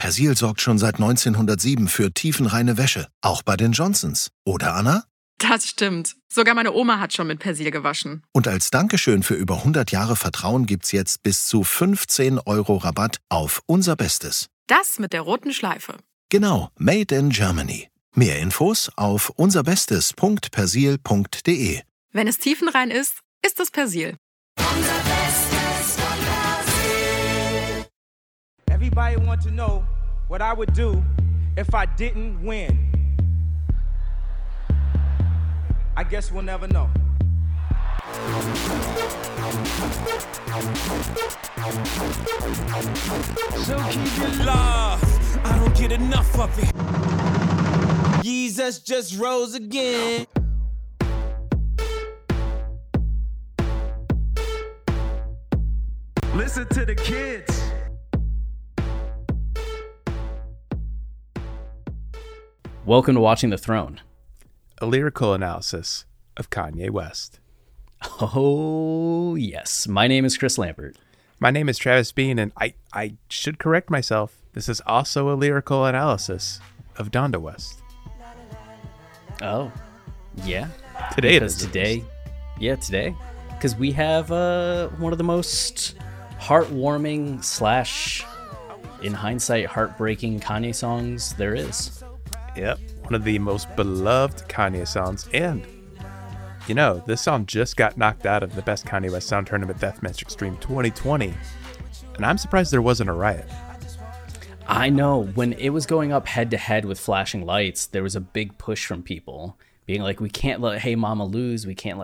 Persil sorgt schon seit 1907 für tiefenreine Wäsche, auch bei den Johnsons. Oder, Anna? Das stimmt. Sogar meine Oma hat schon mit Persil gewaschen. Und als Dankeschön für über 100 Jahre Vertrauen gibt's jetzt bis zu 15 € Rabatt auf unser Bestes. Das mit der roten Schleife. Genau, Made in Germany. Mehr Infos auf unserbestes.persil.de. Wenn es tiefenrein ist, ist es Persil. Everybody want to know what I would do if I didn't win. I guess we'll never know. So keep it love. I don't get enough of it. Jesus just rose again. Listen to the kids. Welcome to Watching the Throne, a lyrical analysis of Kanye West. Oh, yes. My name is Chris Lambert. My name is Travis Bean, and I should correct myself. This is also a lyrical analysis of Donda West. Oh, yeah. Today Today. Because we have one of the most heartwarming / in hindsight, heartbreaking Kanye songs there is. Yep, one of the most beloved Kanye songs, and you know, this song just got knocked out of the Best Kanye West Sound Tournament Deathmatch Extreme 2020, and I'm surprised there wasn't a riot. I know, when it was going up head-to-head with Flashing Lights, there was a big push from people, being like, we can't let Hey Mama lose,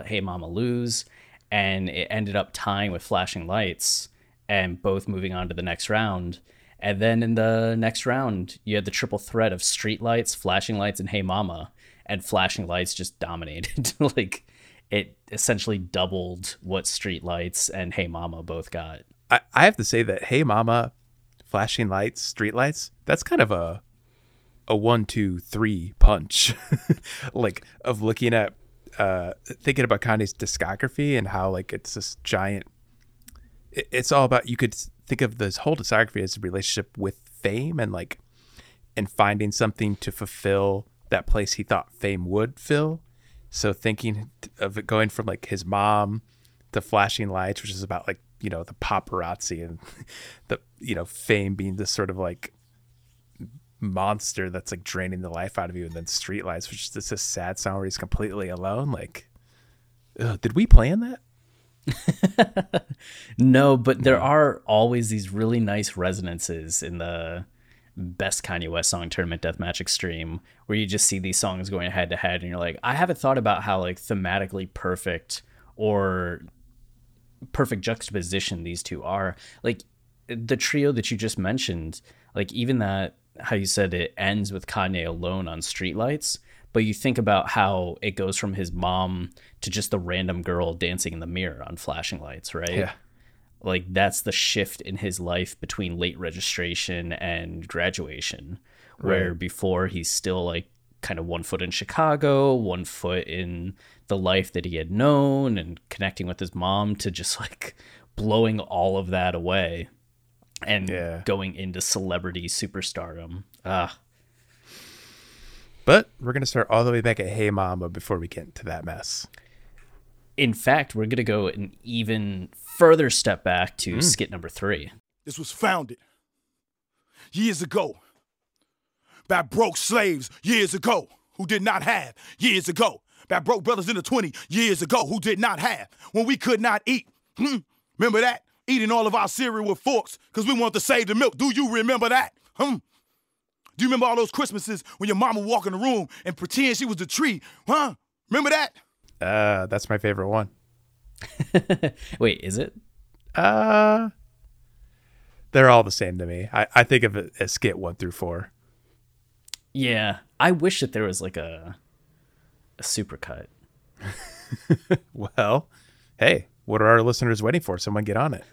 and it ended up tying with Flashing Lights, and both moving on to the next round. And then in the next round, you had the triple threat of Streetlights, Flashing Lights, and Hey Mama. And Flashing Lights just dominated. Like, it essentially doubled what Streetlights and Hey Mama both got. I have to say that Hey Mama, Flashing Lights, Streetlights, that's kind of a 1, 2, 3 punch. Like, of looking at, thinking about Kanye's discography and how, like, it's this giant, it's all about, you could think of this whole discography as a relationship with fame and like, and finding something to fulfill that place he thought fame would fill. So thinking of it going from like his mom to Flashing Lights, which is about like, you know, the paparazzi and the, you know, fame being this sort of like monster that's like draining the life out of you. And then Streetlights, which is just a sad song where he's completely alone. Like, did we plan that? No, but there are always these really nice resonances in the Best Kanye West Song Tournament Deathmatch Extreme, where you just see these songs going head to head and you're like, I haven't thought about how like thematically perfect or perfect juxtaposition these two are. Like the trio that you just mentioned, like even that, how you said it ends with Kanye alone on Streetlights, but you think about how it goes from his mom to just the random girl dancing in the mirror on Flashing Lights, right? Yeah. Like that's the shift in his life between late registration and graduation, where Right. before he's still like kind of 1 foot in Chicago, 1 foot in the life that he had known and connecting with his mom, to just like blowing all of that away and going into celebrity superstardom. But we're going to start all the way back at Hey Mama before we get into that mess. In fact, we're going to go an even further step back to skit number 3. This was founded years ago by broke slaves years ago who did not have years ago. By broke brothers in the 20 years ago who did not have when we could not eat. Remember that? Eating all of our cereal with forks because we wanted to save the milk. Do you remember that? Do you remember all those Christmases when your mama would walk in the room and pretend she was the tree? Remember that? That's my favorite one. Wait, is it? They're all the same to me. I think of it as skit 1 through 4. Yeah, I wish that there was like a supercut. Well, hey, what are our listeners waiting for? Someone get on it.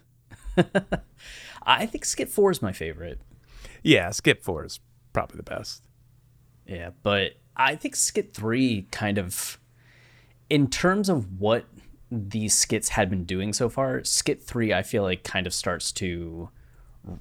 I think skit 4 is my favorite. Yeah, skit 4 is probably the best. Yeah, but I think skit 3 kind of, in terms of what these skits had been doing so far, skit 3 I feel like kind of starts to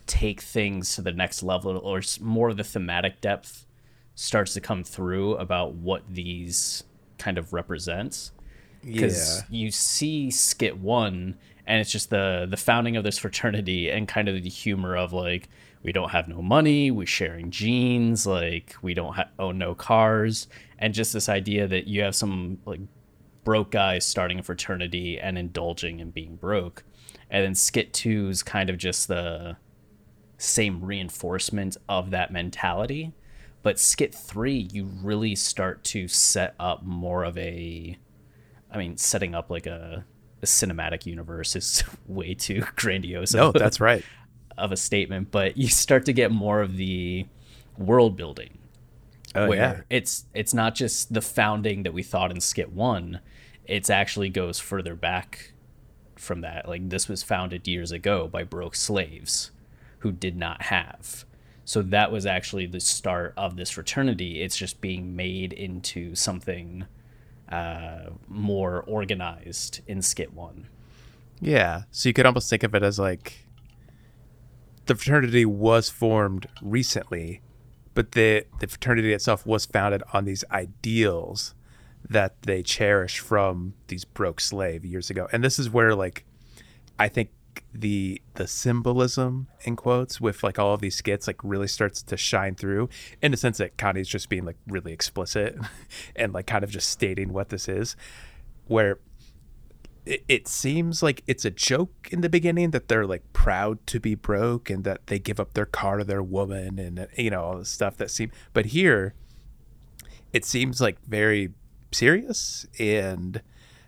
take things to the next level, or more of the thematic depth starts to come through about what these kind of represents. Because you see Skit 1, and it's just the founding of this fraternity and kind of the humor of like, we don't have no money, we're sharing genes, like we don't own no cars, and just this idea that you have some like broke guys starting a fraternity and indulging in being broke. And then Skit 2 is kind of just the same reinforcement of that mentality. But Skit 3, you really start to set up more of setting up like a cinematic universe is way too grandiose. No, that's right. Of a statement, but you start to get more of the world building. Where it's not just the founding that we thought in Skit 1, it's actually goes further back from that. Like, this was founded years ago by broke slaves who did not have. So that was actually the start of this fraternity. It's just being made into something more organized in Skit 1. Yeah, so you could almost think of it as like the fraternity was formed recently, but the fraternity itself was founded on these ideals that they cherish from these broke slave years ago. And this is where, like, I think the symbolism, in quotes, with like all of these skits like really starts to shine through, in the sense that Kanye's just being like really explicit and like kind of just stating what this is, where it seems like it's a joke in the beginning that they're like proud to be broke and that they give up their car to their woman and, you know, all the stuff that but here it seems like very serious and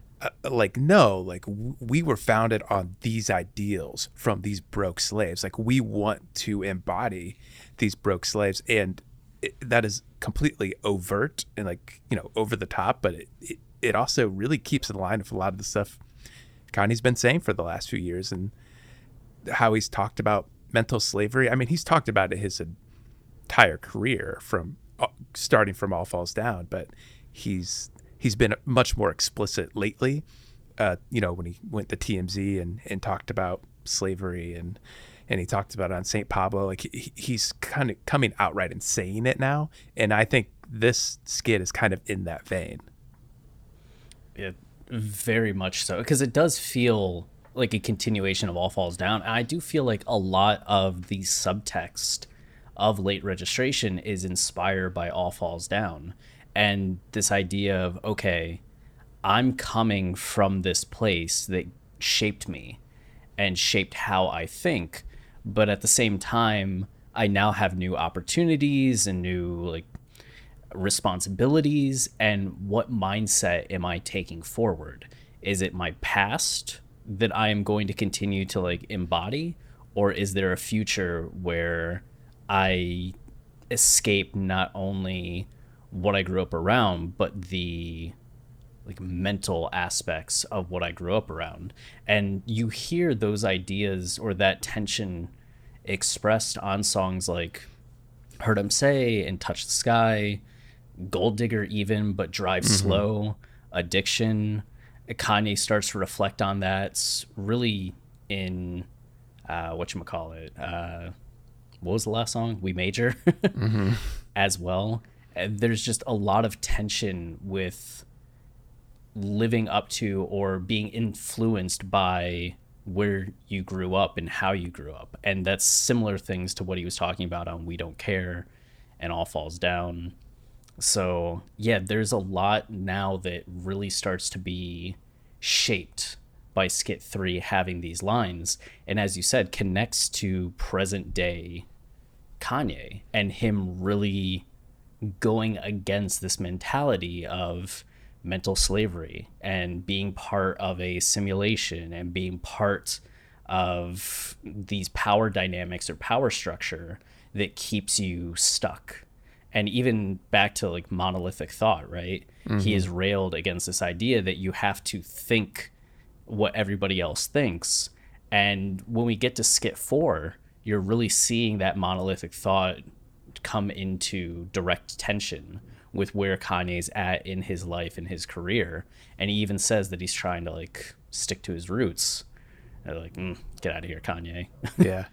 we were founded on these ideals from these broke slaves. Like, we want to embody these broke slaves, and that is completely overt and, like, you know, over the top, but it also really keeps in line with a lot of the stuff Kanye's been saying for the last few years, and how he's talked about mental slavery. I mean, he's talked about it his entire career, from starting from All Falls Down, but he's been much more explicit lately, you know, when he went to TMZ and talked about slavery, and he talked about it on St. Pablo. Like, he's kind of coming outright and saying it now. And I think this skit is kind of in that vein. Yeah, very much so. Because it does feel like a continuation of All Falls Down. And I do feel like a lot of the subtext of Late Registration is inspired by All Falls Down. And this idea of, okay, I'm coming from this place that shaped me and shaped how I think, but at the same time, I now have new opportunities and new like responsibilities. And what mindset am I taking forward? Is it my past that I am going to continue to like embody, or is there a future where I escape not only what I grew up around, but the like mental aspects of what I grew up around? And you hear those ideas or that tension expressed on songs like Heard 'Em Say and Touch the Sky, Gold Digger even, but Drive Slow, Addiction. Kanye starts to reflect on that really in whatchamacallit, what was the last song? We Major as well. And there's just a lot of tension with living up to or being influenced by where you grew up and how you grew up. And that's similar things to what he was talking about on We Don't Care and All Falls Down. So yeah, there's a lot now that really starts to be shaped by Skit 3 having these lines. And as you said, connects to present day Kanye and him really going against this mentality of mental slavery and being part of a simulation and being part of these power dynamics or power structure that keeps you stuck. And even back to like monolithic thought, right? He is railed against this idea that you have to think what everybody else thinks. And when we get to Skit 4, you're really seeing that monolithic thought come into direct tension with where Kanye's at in his life and his career. And he even says that he's trying to like stick to his roots. They're like, get out of here, Kanye. Yeah.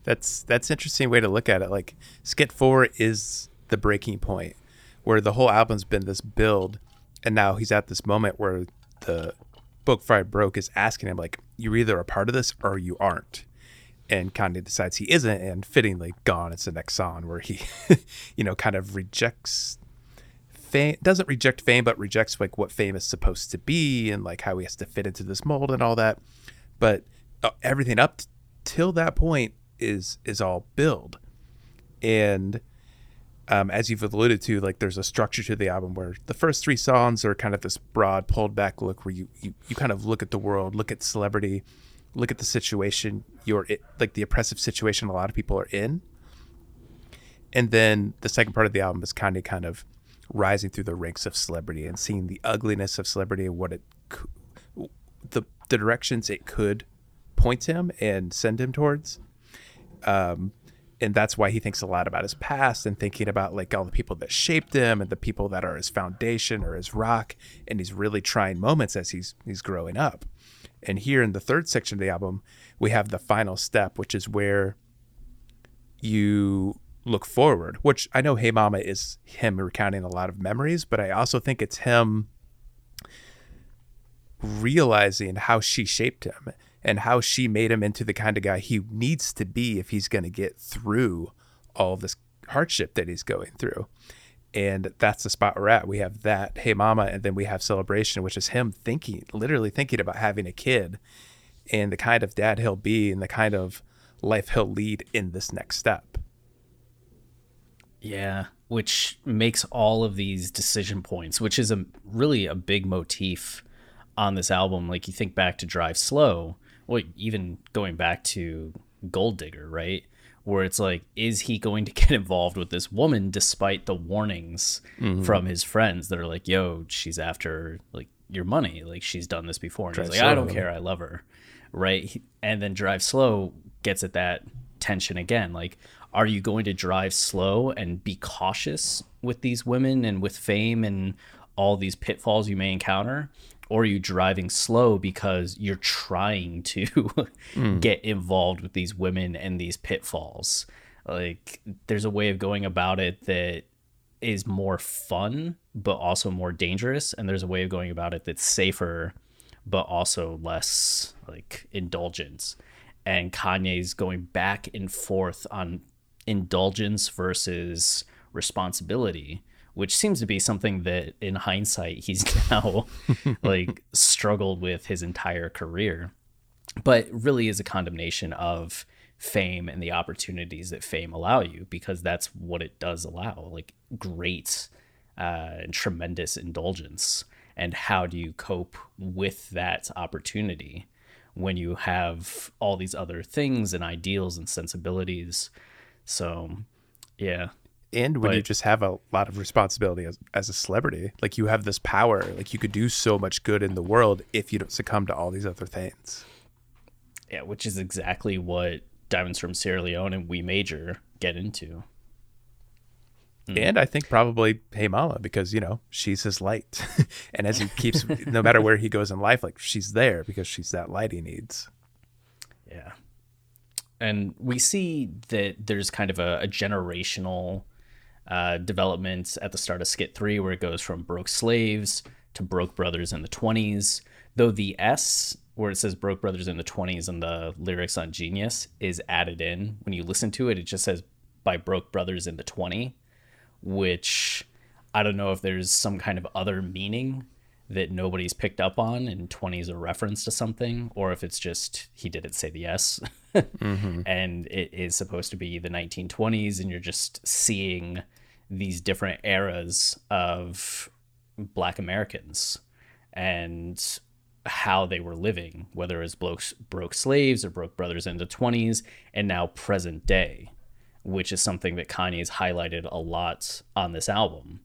That's interesting way to look at it. Like Skit 4 is the breaking point where the whole album's been this build, and now he's at this moment where the Broke Fried Broke is asking him, like, you're either a part of this or you aren't. And Kanye decides he isn't, and fittingly, Gone is the next song where he, kind of rejects fame, doesn't reject fame, but rejects like what fame is supposed to be and like how he has to fit into this mold and all that. But everything up till that point is all build. And as you've alluded to, like there's a structure to the album where the first 3 songs are kind of this broad pulled back look where you kind of look at the world, look at celebrity, look at the situation like the oppressive situation a lot of people are in. And then the second part of the album is kind of rising through the ranks of celebrity and seeing the ugliness of celebrity and what the directions it could point him and send him towards. And that's why he thinks a lot about his past and thinking about like all the people that shaped him and the people that are his foundation or his rock. And he's really trying moments as he's growing up. And here in the third section of the album, we have the final step, which is where you look forward, which I know Hey Mama is him recounting a lot of memories, but I also think it's him realizing how she shaped him and how she made him into the kind of guy he needs to be if he's going to get through all of this hardship that he's going through. And that's the spot we're at. We have that Hey Mama, and then we have Celebration, which is him literally thinking about having a kid and the kind of dad he'll be and the kind of life he'll lead in this next step. Yeah, which makes all of these decision points, which is really a big motif on this album. Like you think back to Drive Slow, well, even going back to Gold Digger, right? Where it's like, is he going to get involved with this woman despite the warnings from his friends that are like, yo, she's after like your money. Like she's done this before. And he's like, I don't care. I love her. Right. And then Drive Slow gets at that tension again. Like, are you going to drive slow and be cautious with these women and with fame and all these pitfalls you may encounter? Or are you driving slow because you're trying to get involved with these women and these pitfalls? Like, there's a way of going about it that is more fun, but also more dangerous. And there's a way of going about it that's safer, but also less like indulgence. And Kanye's going back and forth on indulgence versus responsibility, which seems to be something that in hindsight he's now like struggled with his entire career, but really is a condemnation of fame and the opportunities that fame allow you, because that's what it does allow, like great and tremendous indulgence. And how do you cope with that opportunity when you have all these other things and ideals and sensibilities? So, yeah. And when you just have a lot of responsibility as a celebrity, like you have this power, like you could do so much good in the world if you don't succumb to all these other things. Yeah, which is exactly what Diamonds from Sierra Leone and We Major get into. And I think probably Hey Mama, because, you know, she's his light. And as he keeps, no matter where he goes in life, like she's there because she's that light he needs. Yeah. And we see that there's kind of a generational development at the start of Skit 3 where it goes from Broke Slaves to Broke Brothers in the 20s. Though the S, where it says Broke Brothers in the 20s and the lyrics on Genius, is added in. When you listen to it, it just says by Broke Brothers in the 20, which I don't know if there's some kind of other meaning that nobody's picked up on and 20 is a reference to something, or if it's just he didn't say the S. And it is supposed to be the 1920s, and you're just seeing these different eras of Black Americans and how they were living, whether it was broke slaves or Broke Brothers in the 20s, and now present day, which is something that Kanye's highlighted a lot on this album.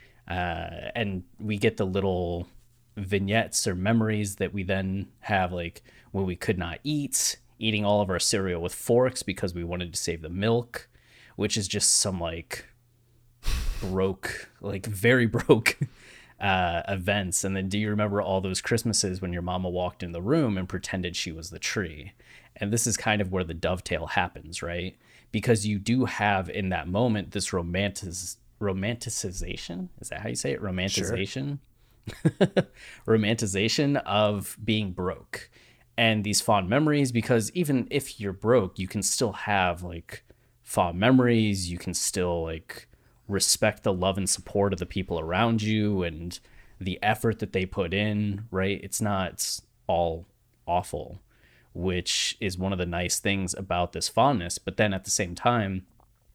And we get the little vignettes or memories that we then have, like when we could not eat, eating all of our cereal with forks because we wanted to save the milk, which is just some like broke, like very broke events. And then do you remember all those Christmases when your mama walked in the room and pretended she was the tree? And this is kind of where the dovetail happens, right? Because you do have in that moment this romanticization. Is that how you say it? Romanticization? Sure. Romanticization of being broke and these fond memories, because even if you're broke, you can still have like fond memories. You can still like respect the love and support of the people around you and the effort that they put in, right? It's not all awful, which is one of the nice things about this fondness. But then at the same time,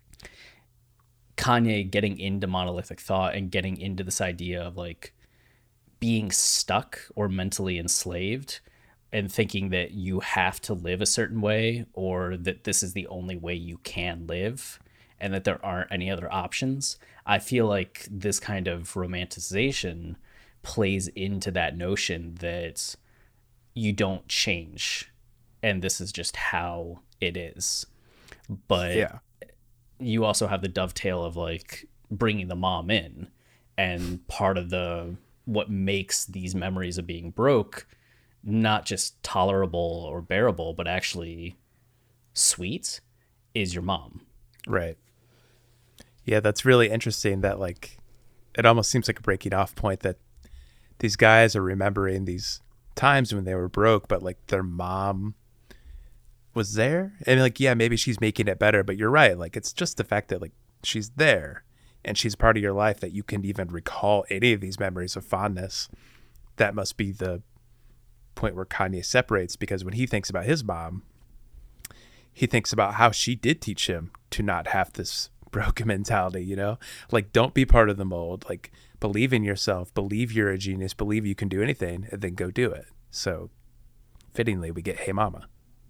Kanye getting into Monolithic Thought and getting into this idea of like being stuck or mentally enslaved and thinking that you have to live a certain way or that this is the only way you can live and that there aren't any other options. I feel like this kind of romanticization plays into that notion that you don't change and this is just how it is. But Yeah. you also have the dovetail of like bringing the mom in, and part of what makes these memories of being broke not just tolerable or bearable, but actually sweet, is your mom. Right. Yeah, that's really interesting that like it almost seems like a breaking off point that these guys are remembering these times when they were broke, but like their mom was there. And like, yeah, maybe she's making it better, but you're right. Like it's just the fact that like she's there and she's part of your life that you can even recall any of these memories of fondness. That must be the point where Kanye separates, because when he thinks about his mom, he thinks about how she did teach him to not have this broken mentality, you know, like don't be part of the mold, like believe in yourself, believe you're a genius, believe you can do anything, and then go do it. So fittingly, we get Hey Mama.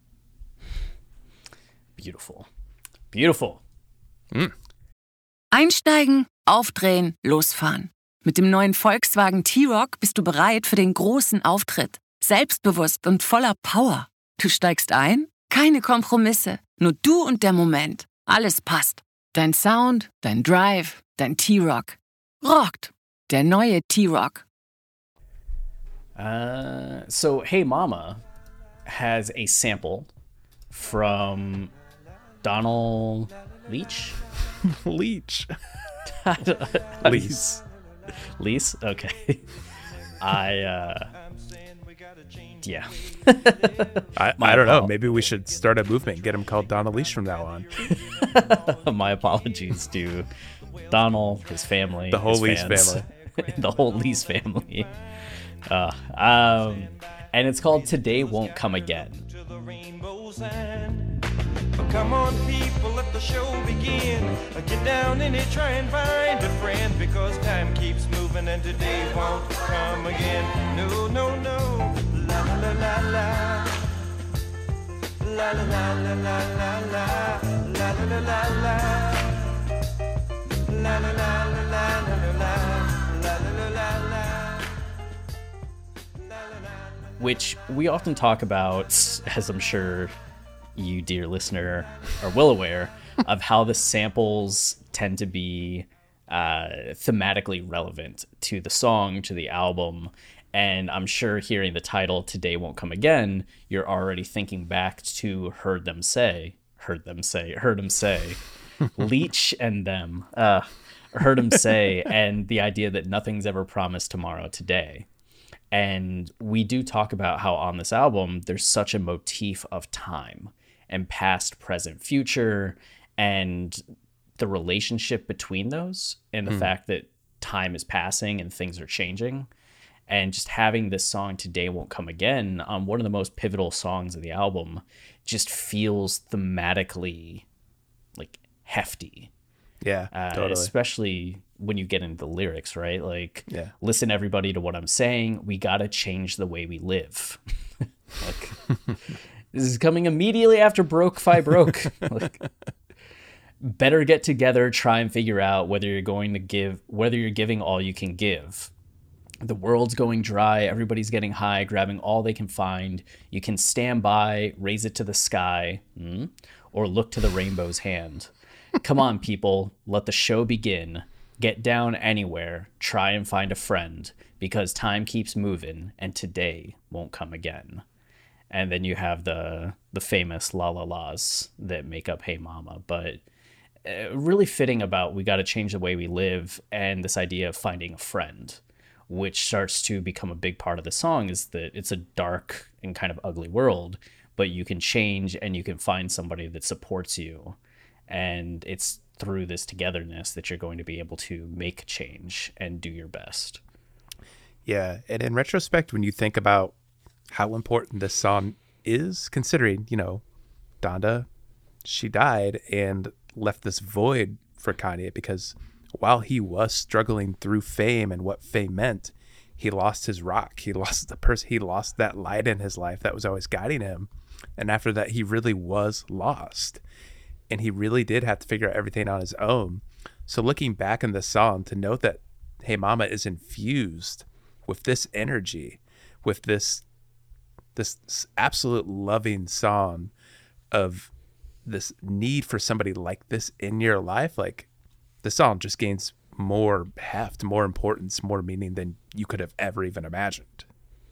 Beautiful. Beautiful. Einsteigen, aufdrehen, losfahren. Mit dem neuen Volkswagen T-Roc bist du bereit für den großen Auftritt. Selbstbewusst und voller Power. Du steigst ein? Keine Kompromisse. Nur du und der Moment. Alles passt. Dein Sound, dein Drive, dein T-Roc. Rockt. Der neue T-Roc. So Hey Mama has a sample from Donald Leach? Leech. Lease. Lease? Okay. Yeah. I don't know. Maybe we should start a movement and get him called Donald Leash from now on. My apologies to Donald, his family, The whole his Lease fans. family. The whole Lease family. And it's called Today Won't Come Again. To the rainbow's end. But come on, people, let the show begin. Get down in it, try and find a friend, because time keeps moving and today won't come again. No, no, no. La la la la. La la la la la la la. La la la la la. La la la la la la la. La la la la la. Which we often talk about, as I'm sure you, dear listener, are well aware, of how the samples tend to be thematically relevant to the song, to the album. And I'm sure hearing the title Today Won't Come Again, you're already thinking back to Heard Them Say, Leech and them, Heard Them Say, and the idea that nothing's ever promised tomorrow today. And we do talk about how on this album, there's such a motif of time and past, present, future, and the relationship between those, and the fact that time is passing and things are changing. And just having this song Today Won't Come Again on one of the most pivotal songs of the album just feels thematically like hefty. Yeah, totally. Especially when you get into the lyrics, right? Like, Yeah. Listen, everybody, to what I'm saying. We got to change the way we live. Like, this is coming immediately after Broke Fi Broke. Like, better get together, try and figure out whether you're giving all you can give. The world's going dry. Everybody's getting high, grabbing all they can find. You can stand by, raise it to the sky, or look to the rainbow's hand. Come on, people, let the show begin. Get down anywhere, try and find a friend, because time keeps moving and today won't come again. And then you have the famous La La Las that make up Hey Mama. But really fitting about we got to change the way we live, and this idea of finding a friend, which starts to become a big part of the song, is that it's a dark and kind of ugly world, but you can change and you can find somebody that supports you. And it's through this togetherness that you're going to be able to make change and do your best. Yeah. And in retrospect, when you think about how important this song is, considering, Donda, she died and left this void for Kanye, because while he was struggling through fame and what fame meant, he lost his rock. He lost the person. He lost that light in his life that was always guiding him. And after that, he really was lost. And he really did have to figure out everything on his own. So looking back in the song, to note that Hey Mama is infused with this energy, with this absolute loving song of this need for somebody like this in your life, like the song just gains more heft, more importance, more meaning than you could have ever even imagined.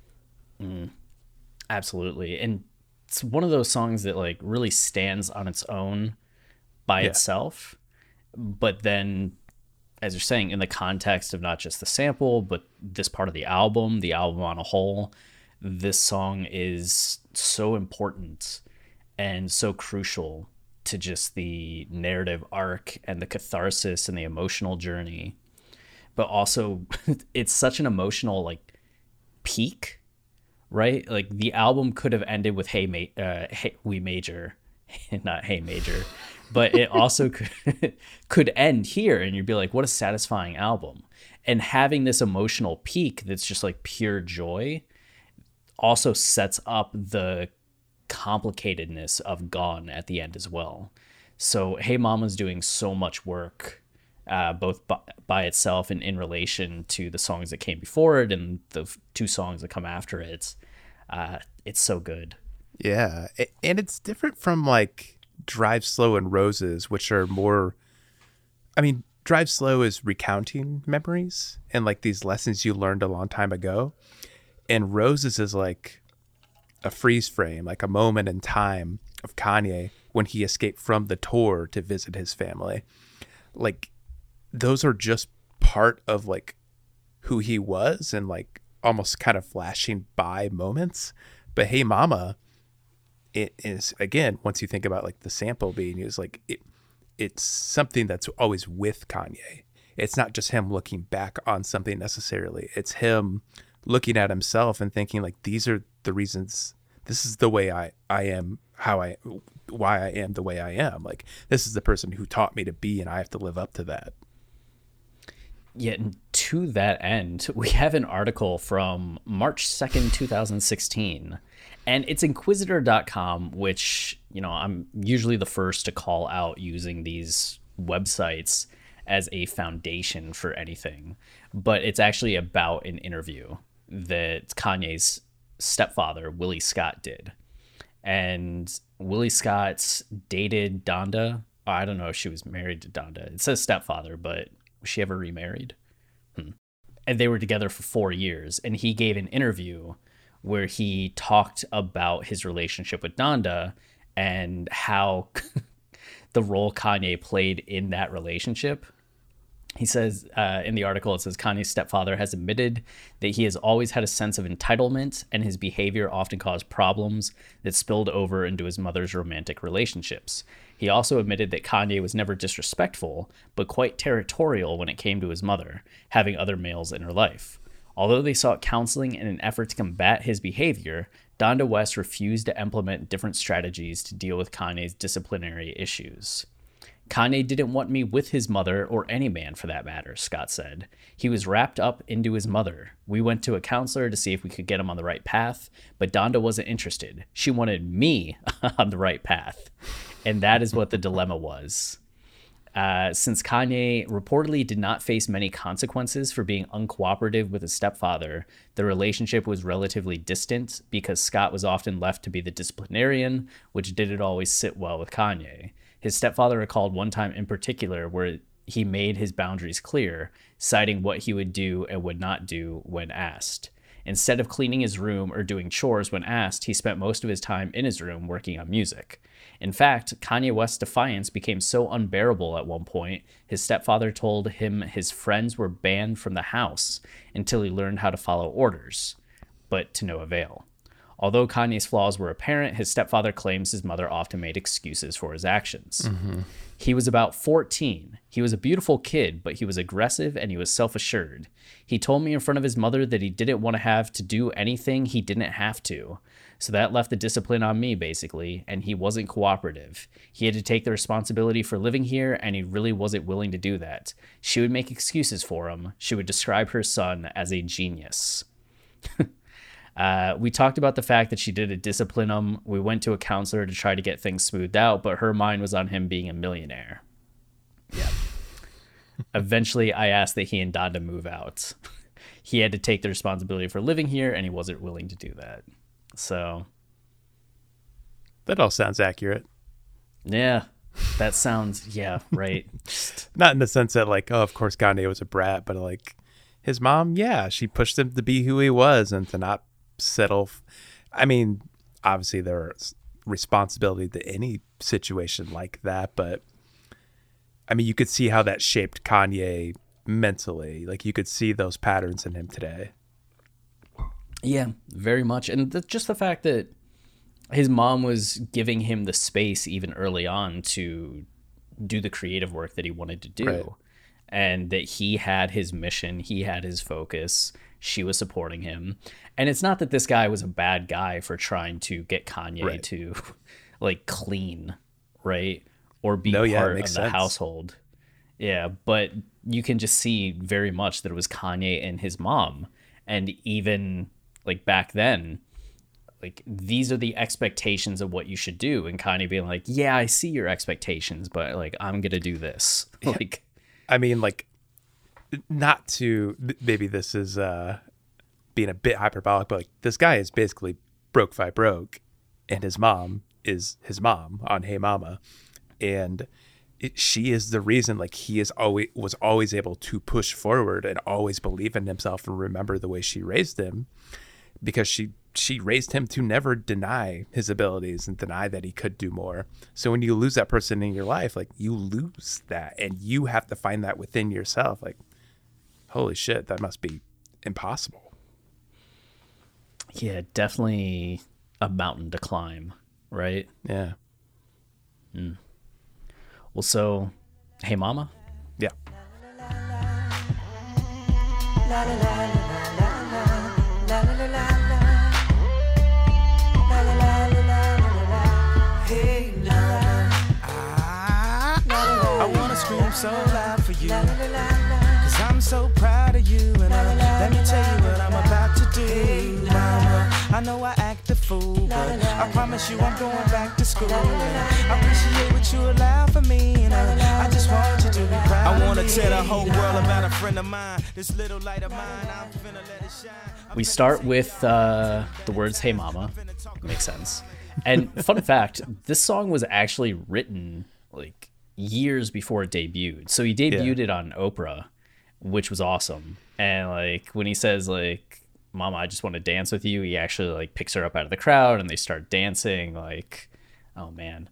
Absolutely. And it's one of those songs that like really stands on its own by itself. But then, as you're saying, in the context of not just the sample, but this part of the album on a whole, this song is so important and so crucial to just the narrative arc and the catharsis and the emotional journey. But also, it's such an emotional like peak, right? Like the album could have ended with Hey We Major, not Hey Major, but it also could end here, and you'd be like, what a satisfying album. And having this emotional peak that's just like pure joy also sets up the complicatedness of Gone at the end as well. So Hey Mama's doing so much work, both by itself and in relation to the songs that came before it and the two songs that come after it. It's so good. Yeah. And it's different from like Drive Slow and Roses, which are more, Drive Slow is recounting memories and like these lessons you learned a long time ago. And Roses is like a freeze frame, like a moment in time of Kanye when he escaped from the tour to visit his family. Like those are just part of like who he was and like almost kind of flashing by moments. But Hey Mama, it is, again, once you think about like the sample being used, like it's something that's always with Kanye. It's not just him looking back on something necessarily. It's him looking at himself and thinking like, these are the reasons, this is the way I am, why I am the way I am. Like, this is the person who taught me to be, and I have to live up to that. Yeah, and to that end, we have an article from March 2nd, 2016, and it's inquisitor.com, which, I'm usually the first to call out using these websites as a foundation for anything, but it's actually about an interview that Kanye's stepfather, Willie Scott, did. And Willie Scott dated Donda. I don't know if she was married to Donda. It says stepfather, but was she ever remarried? And they were together for 4 years. And he gave an interview where he talked about his relationship with Donda and how the role Kanye played in that relationship. He says in the article, it says Kanye's stepfather has admitted that he has always had a sense of entitlement, and his behavior often caused problems that spilled over into his mother's romantic relationships. He also admitted that Kanye was never disrespectful, but quite territorial when it came to his mother, having other males in her life. Although they sought counseling in an effort to combat his behavior, Donda West refused to implement different strategies to deal with Kanye's disciplinary issues. Kanye didn't want me with his mother, or any man for that matter, Scott said. He was wrapped up into his mother. We went to a counselor to see if we could get him on the right path, but Donda wasn't interested. She wanted me on the right path. And that is what the dilemma was. Since Kanye reportedly did not face many consequences for being uncooperative with his stepfather, the relationship was relatively distant because Scott was often left to be the disciplinarian, which didn't always sit well with Kanye. His stepfather recalled one time in particular where he made his boundaries clear, citing what he would do and would not do when asked. Instead of cleaning his room or doing chores when asked, he spent most of his time in his room working on music. In fact, Kanye West's defiance became so unbearable at one point, his stepfather told him his friends were banned from the house until he learned how to follow orders, but to no avail. Although Kanye's flaws were apparent, his stepfather claims his mother often made excuses for his actions. He was about 14. He was a beautiful kid, but he was aggressive and he was self-assured. He told me in front of his mother that he didn't want to have to do anything he didn't have to. So that left the discipline on me, basically, and he wasn't cooperative. He had to take the responsibility for living here, and he really wasn't willing to do that. She would make excuses for him. She would describe her son as a genius. We talked about the fact that she didn't discipline him. We went to a counselor to try to get things smoothed out, but her mind was on him being a millionaire. Yeah. Eventually, I asked that he and Donda move out. He had to take the responsibility for living here, and he wasn't willing to do that. So That all sounds accurate. yeah, that sounds, yeah, right. Not in the sense that like, oh, of course Kanye was a brat, but like his mom, yeah, she pushed him to be who he was and to not settle. I mean, obviously there's responsibility to any situation like that, but I mean, you could see how that shaped Kanye mentally. Like you could see those patterns in him today. Yeah, very much. And just the fact that his mom was giving him the space even early on to do the creative work that he wanted to do. Right. And that he had his mission, he had his focus, she was supporting him. And it's not that this guy was a bad guy for trying to get Kanye Right. to like clean, right? Or be No, yeah, it part of makes the sense. household. Yeah, but you can just see very much that it was Kanye and his mom. And even like back then, like these are the expectations of what you should do. And Kanye being like, yeah, I see your expectations, but like, I'm going to do this. Like, I mean, like, not to, maybe this is being a bit hyperbolic, but like this guy is basically broke by broke, and his mom is his mom on Hey Mama, and she is the reason like he is was always able to push forward and always believe in himself and remember the way she raised him, because she raised him to never deny his abilities and deny that he could do more. So when you lose that person in your life, like you lose that, and you have to find that within yourself. Like, holy shit, that must be impossible. yeah, definitely a mountain to climb, right? Yeah. Well, so, Hey Mama? Yeah. I wanna scream so loud for you, cause I'm so proud of you. And let me tell you what I'm about to do, mama. I know I act a fool, but I promise you I'm going back to school. And I appreciate what you allow for me, and I just want you to be proud. I wanna tell the whole world about a friend of mine. This little light of mine, I'm finna let it shine. We start with the words Hey Mama. Makes sense. And fun fact, this song was actually written like years before it debuted. So he debuted it on Oprah, which was awesome. And like when he says like, Mama, I just want to dance with you, he actually like picks her up out of the crowd and they start dancing. Like, oh man.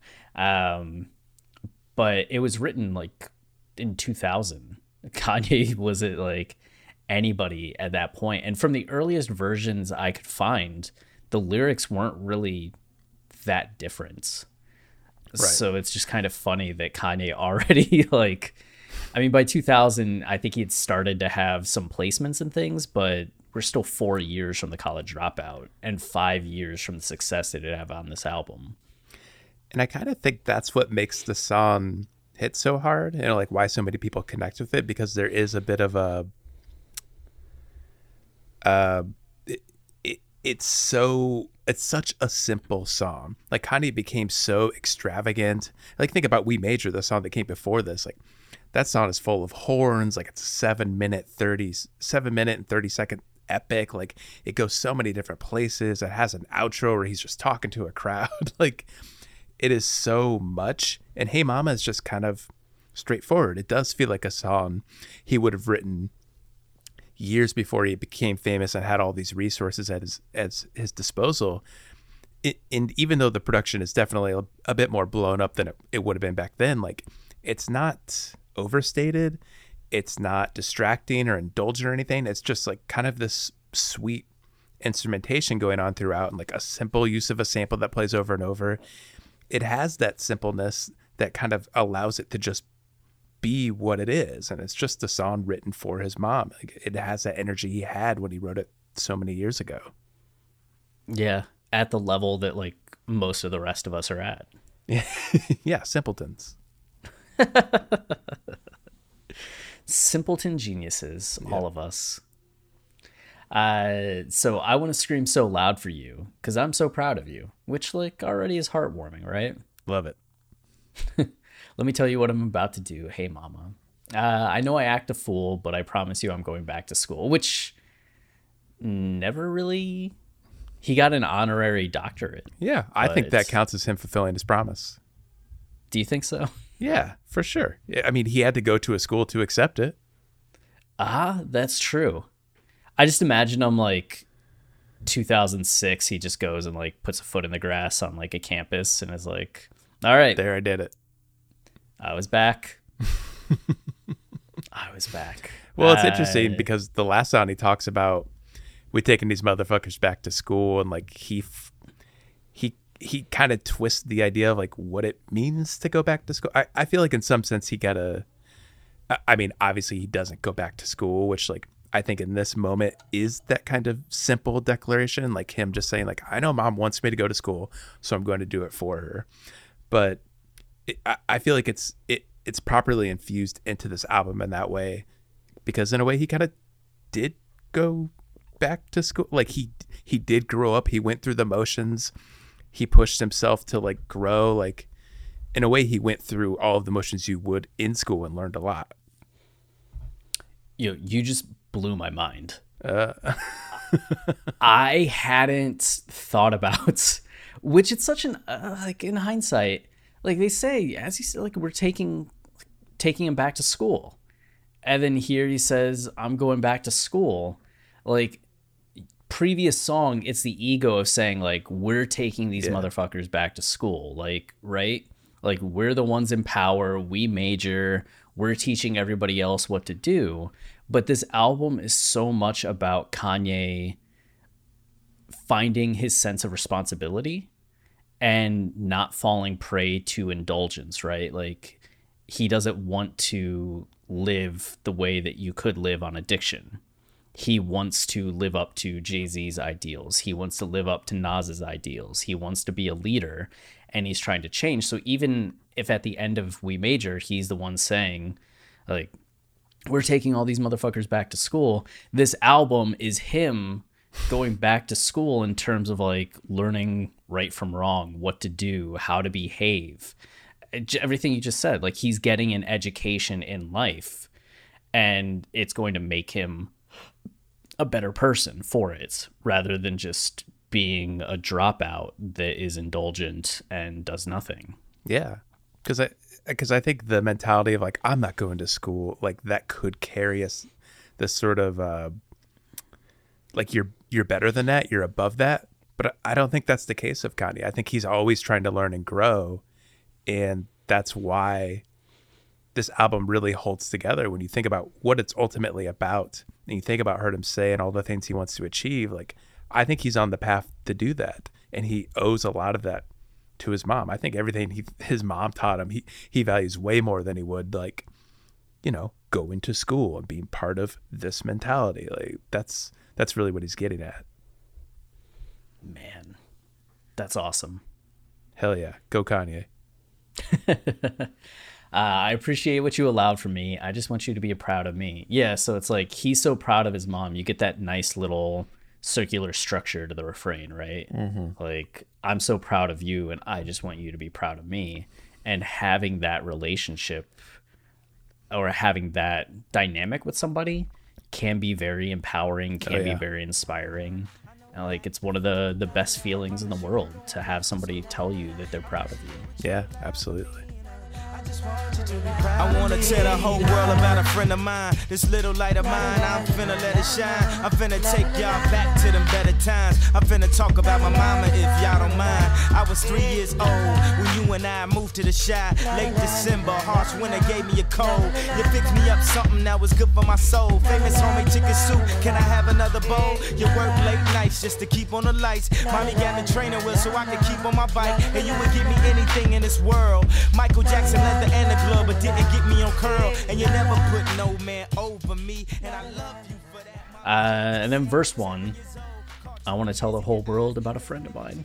But it was written like in 2000. Kanye wasn't like anybody at that point. And from the earliest versions I could find, the lyrics weren't really that different. Right. So it's just kind of funny that Kanye already like, I mean, by 2000, I think he had started to have some placements and things, but we're still 4 years from the College Dropout and 5 years from the success that it had on this album. And I kind of think that's what makes the song hit so hard, and like why so many people connect with it, because there is a bit of a it's such a simple song. Like Kanye became so extravagant. Like think about We Major, the song that came before this. Like that song is full of horns. Like it's a 7 minute and 30 second epic. Like it goes so many different places. It has an outro where he's just talking to a crowd. Like it is so much. And Hey Mama is just kind of straightforward. It does feel like a song he would have written years before he became famous and had all these resources at his disposal. And even though the production is definitely a bit more blown up than it would have been back then, like it's not overstated, it's not distracting or indulgent or anything. It's just like kind of this sweet instrumentation going on throughout, and like a simple use of a sample that plays over and over. It has that simpleness that kind of allows it to just be what it is, and it's just a song written for his mom. Like, it has that energy he had when he wrote it so many years ago. Yeah, at the level that like most of the rest of us are at. Yeah, simpletons. Simpleton geniuses, all of us. So I want to scream so loud for you because I'm so proud of you, which like already is heartwarming, right? Love it. Let me tell you what I'm about to do. Hey, mama. I know I act a fool, but I promise you I'm going back to school, which never really... He got an honorary doctorate. Yeah, I think that counts as him fulfilling his promise. Do you think so? Yeah, for sure. I mean, he had to go to a school to accept it. That's true. I just imagine him like 2006. He just goes and like puts a foot in the grass on like a campus and is like, all right. There, I did it. I was back. I was back. Well, it's interesting because the last song he talks about we taking these motherfuckers back to school, and like he kind of twists the idea of like what it means to go back to school. I feel like in some sense he I mean, obviously he doesn't go back to school, which like I think in this moment is that kind of simple declaration, like him just saying like, I know mom wants me to go to school, so I'm going to do it for her. But I feel like it's properly infused into this album in that way, because in a way he kind of did go back to school. Like he did grow up. He went through the motions. He pushed himself to like grow. Like in a way he went through all of the motions you would in school and learned a lot. You just blew my mind. I hadn't thought about, which it's such an like in hindsight, like they say, as he said, like we're taking him back to school, and then here he says, I'm going back to school. Like previous song, it's the ego of saying like we're taking these motherfuckers back to school, like, right? Like we're the ones in power, we major, we're teaching everybody else what to do. But this album is so much about Kanye finding his sense of responsibility and not falling prey to indulgence, right? Like he doesn't want to live the way that you could live on addiction. He wants to live up to Jay-Z's ideals. He wants to live up to Nas's ideals. He wants to be a leader, and he's trying to change. So even if at the end of We Major, he's the one saying, like, we're taking all these motherfuckers back to school, this album is him going back to school in terms of, like, learning right from wrong, what to do, how to behave. Everything you just said, like, he's getting an education in life, and it's going to make him a better person for it, rather than just being a dropout that is indulgent and does nothing. Yeah, because I think the mentality of like, I'm not going to school, like that could carry us this sort of like you're better than that, you're above that. But I don't think that's the case of Kanye. I think he's always trying to learn and grow, and that's why this album really holds together when you think about what it's ultimately about. And you think about Heard Him Say and all the things he wants to achieve. Like, I think he's on the path to do that, and he owes a lot of that to his mom. I think everything his mom taught him, he values way more than he would, like, you know, going to school and being part of this mentality. Like, that's really what he's getting at. Man, that's awesome. Hell yeah, go Kanye. I appreciate what you allowed for me. I just want you to be proud of me. Yeah, so it's like he's so proud of his mom. You get that nice little circular structure to the refrain, right? Mm-hmm. Like, I'm so proud of you, and I just want you to be proud of me. And having that relationship or having that dynamic with somebody can be very empowering, can be very inspiring. And like, it's one of the best feelings in the world to have somebody tell you that they're proud of you. Yeah, absolutely. I wanna tell the whole world about a friend of mine. This little light of mine, I'm finna let it shine. I'm finna take y'all back to them better times. I'm finna talk about my mama if y'all don't mind. I was 3 years old when you and I moved to the Chi. Late December, harsh winter gave me a cold. You picked me up something that was good for my soul. Famous homemade chicken soup, can I have another bowl? You work late nights just to keep on the lights. Mommy got the training wheel so I could keep on my bike. And you would give me anything in this world. Michael Jackson leather and the glove, but didn't get me on curl. And you never put no man over me. And I love you for that. And then verse 1, I want to tell the whole world about a friend of mine.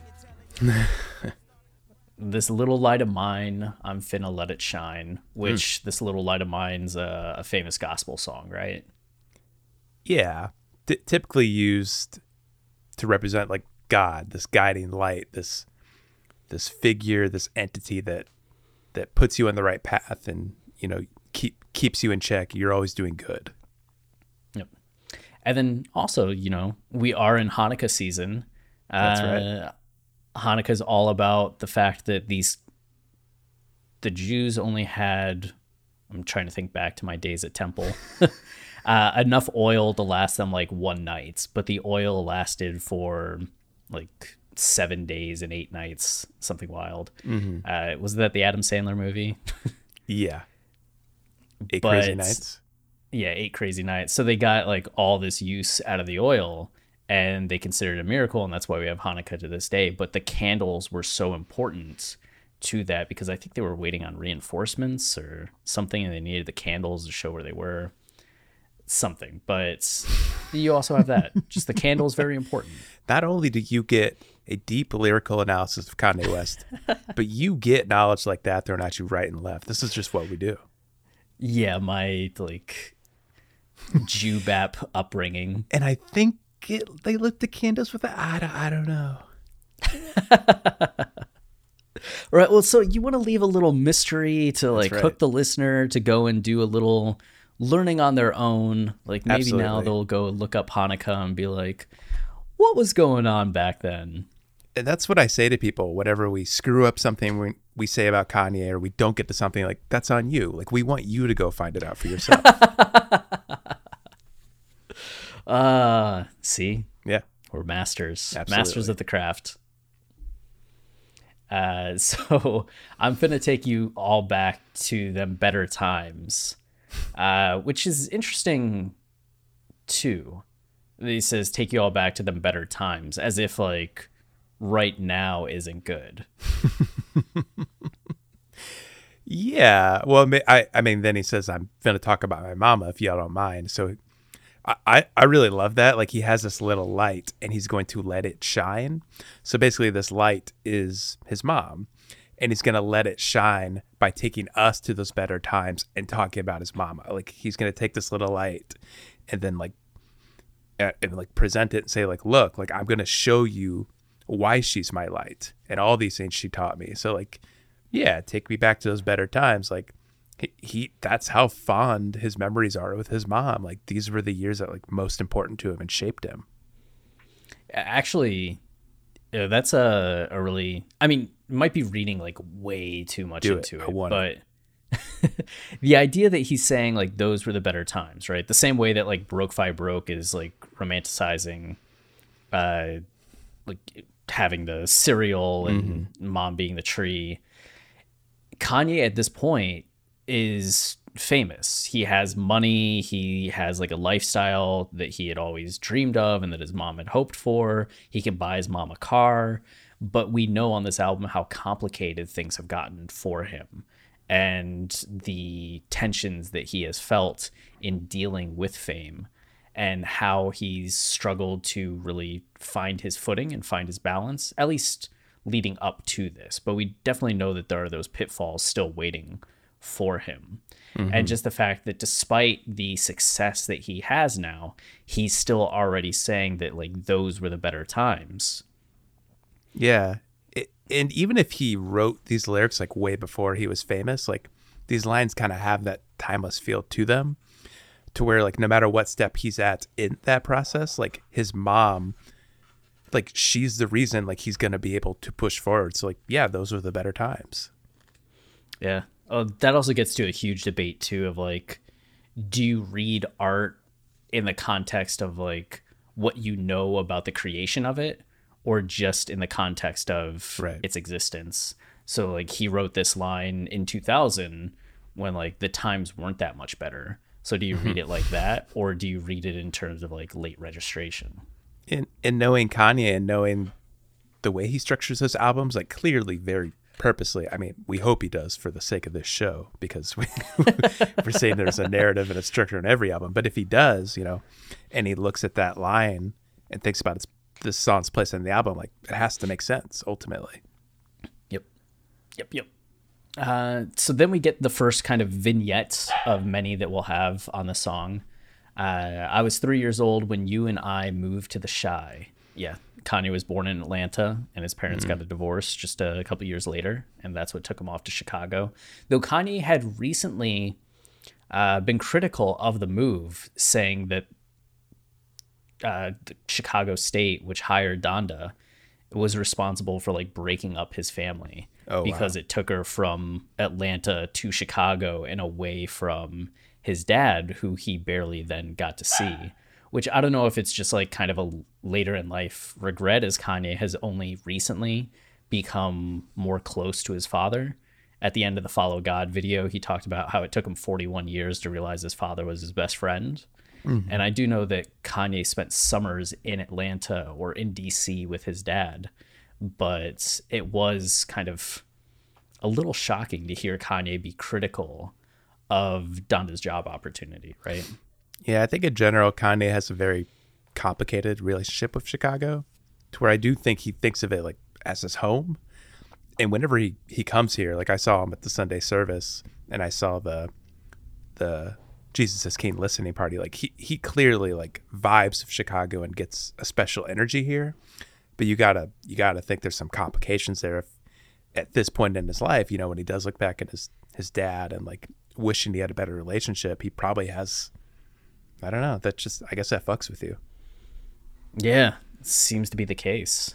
This little light of mine, I'm finna let it shine. Which this little light of mine's a famous gospel song, right? Yeah, typically used to represent like God, this guiding light, this figure, this entity that puts you on the right path and, you know, keeps you in check. You're always doing good. Yep. And then also, you know, we are in Hanukkah season. That's right. Hanukkah is all about the fact that the Jews only had, I'm trying to think back to my days at Temple, enough oil to last them like one night, but the oil lasted for like 7 days and 8 nights, something wild. Mm-hmm. Was that the Adam Sandler movie? Yeah. 8 Crazy Nights. Yeah, 8 Crazy Nights. So they got like all this use out of the oil, and they considered it a miracle, and that's why we have Hanukkah to this day. But the candles were so important to that because I think they were waiting on reinforcements or something, and they needed the candles to show where they were. Something, but you also have that. Just the candle is very important. Not only do you get a deep lyrical analysis of Kanye West, but you get knowledge like that thrown at you right and left. This is just what we do. Yeah, my like Jew bap upbringing. And I think they lit the candles with it. I don't know. Right. Well, so you want to leave a little mystery to like hook the listener to go and do a little learning on their own. Like maybe Absolutely. Now they'll go look up Hanukkah and be like, what was going on back then? And that's what I say to people whenever we screw up something we say about Kanye, or we don't get to something, like, that's on you. Like, we want you to go find it out for yourself. See? Yeah. We're masters. Absolutely. Masters of the craft. So I'm going to take you all back to them better times, which is interesting too. He says, take you all back to them better times, as if like right now isn't good. Yeah. Well, I mean, then he says, I'm going to talk about my mama if y'all don't mind. So I really love that. Like, he has this little light and he's going to let it shine. So basically this light is his mom, and he's going to let it shine by taking us to those better times and talking about his mama. Like, he's going to take this little light and then like present it and say like, look, like, I'm going to show you why she's my light and all these things she taught me. So like, yeah, take me back to those better times. Like, he that's how fond his memories are with his mom. Like, these were the years that like most important to him and shaped him. Actually, that's a really, I mean, might be reading like way too much into it, but the idea that he's saying like those were the better times, right? The same way that like Broke Fi Broke is like romanticizing like having the cereal and mom being the tree. Kanye at this point is famous. He has money. He has like a lifestyle that he had always dreamed of and that his mom had hoped for. He can buy his mom a car. But we know on this album how complicated things have gotten for him and the tensions that he has felt in dealing with fame and how he's struggled to really find his footing and find his balance, at least leading up to this. But we definitely know that there are those pitfalls still waiting for him. And just the fact that despite the success that he has now, he's still already saying that like those were the better times. Yeah. And even if he wrote these lyrics like way before he was famous, like these lines kind of have that timeless feel to them, to where like no matter what step he's at in that process, like his mom, like she's the reason like he's going to be able to push forward. So like, yeah, those were the better times. Yeah. That also gets to a huge debate too of like, do you read art in the context of like what you know about the creation of it, or just in the context of its existence? So like he wrote this line in 2000 when like the times weren't that much better. So do you read it like that, or do you read it in terms of like late registration? In knowing Kanye and knowing the way he structures his albums, like clearly very purposely, I mean, we hope he does for the sake of this show, because we're saying there's a narrative and a structure in every album. But if he does, you know, and he looks at that line and thinks about this song's place in the album, like it has to make sense ultimately. Yep. So then we get the first kind of vignettes of many that we'll have on the song. I was 3 years old when you and I moved to the Chi. Yeah, Kanye was born in Atlanta, and his parents got a divorce just a couple years later, and that's what took him off to Chicago. Though Kanye had recently been critical of the move, saying that the Chicago State, which hired Donda, was responsible for like breaking up his family because it took her from Atlanta to Chicago and away from his dad, who he barely then got to see. Which I don't know if it's just like kind of a later in life regret, as Kanye has only recently become more close to his father. At the end of the Follow God video, he talked about how it took him 41 years to realize his father was his best friend. And I do know that Kanye spent summers in Atlanta or in DC with his dad, but it was kind of a little shocking to hear Kanye be critical of Donda's job opportunity, right? Yeah, I think in general, Kanye has a very complicated relationship with Chicago, to where I do think he thinks of it like as his home. And whenever he comes here, like I saw him at the Sunday service, and I saw the Jesus is King listening party, like he clearly like vibes of Chicago and gets a special energy here. But you gotta think there's some complications there if at this point in his life, you know, when he does look back at his dad and like wishing he had a better relationship, he probably has, I don't know, that just, I guess that fucks with you. Yeah, seems to be the case.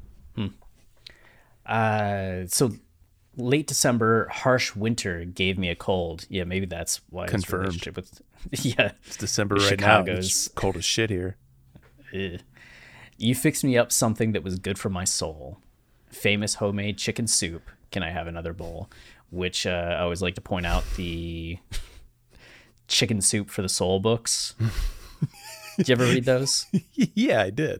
So late December, harsh winter gave me a cold. Yeah, maybe that's why. Confirmed. His relationship with, yeah, It's December right Chicago's, now. It's cold as shit here. You fixed me up something that was good for my soul. Famous homemade chicken soup. Can I have another bowl? Which I always like to point out the Chicken Soup for the Soul books. Did you ever read those? Yeah, I did.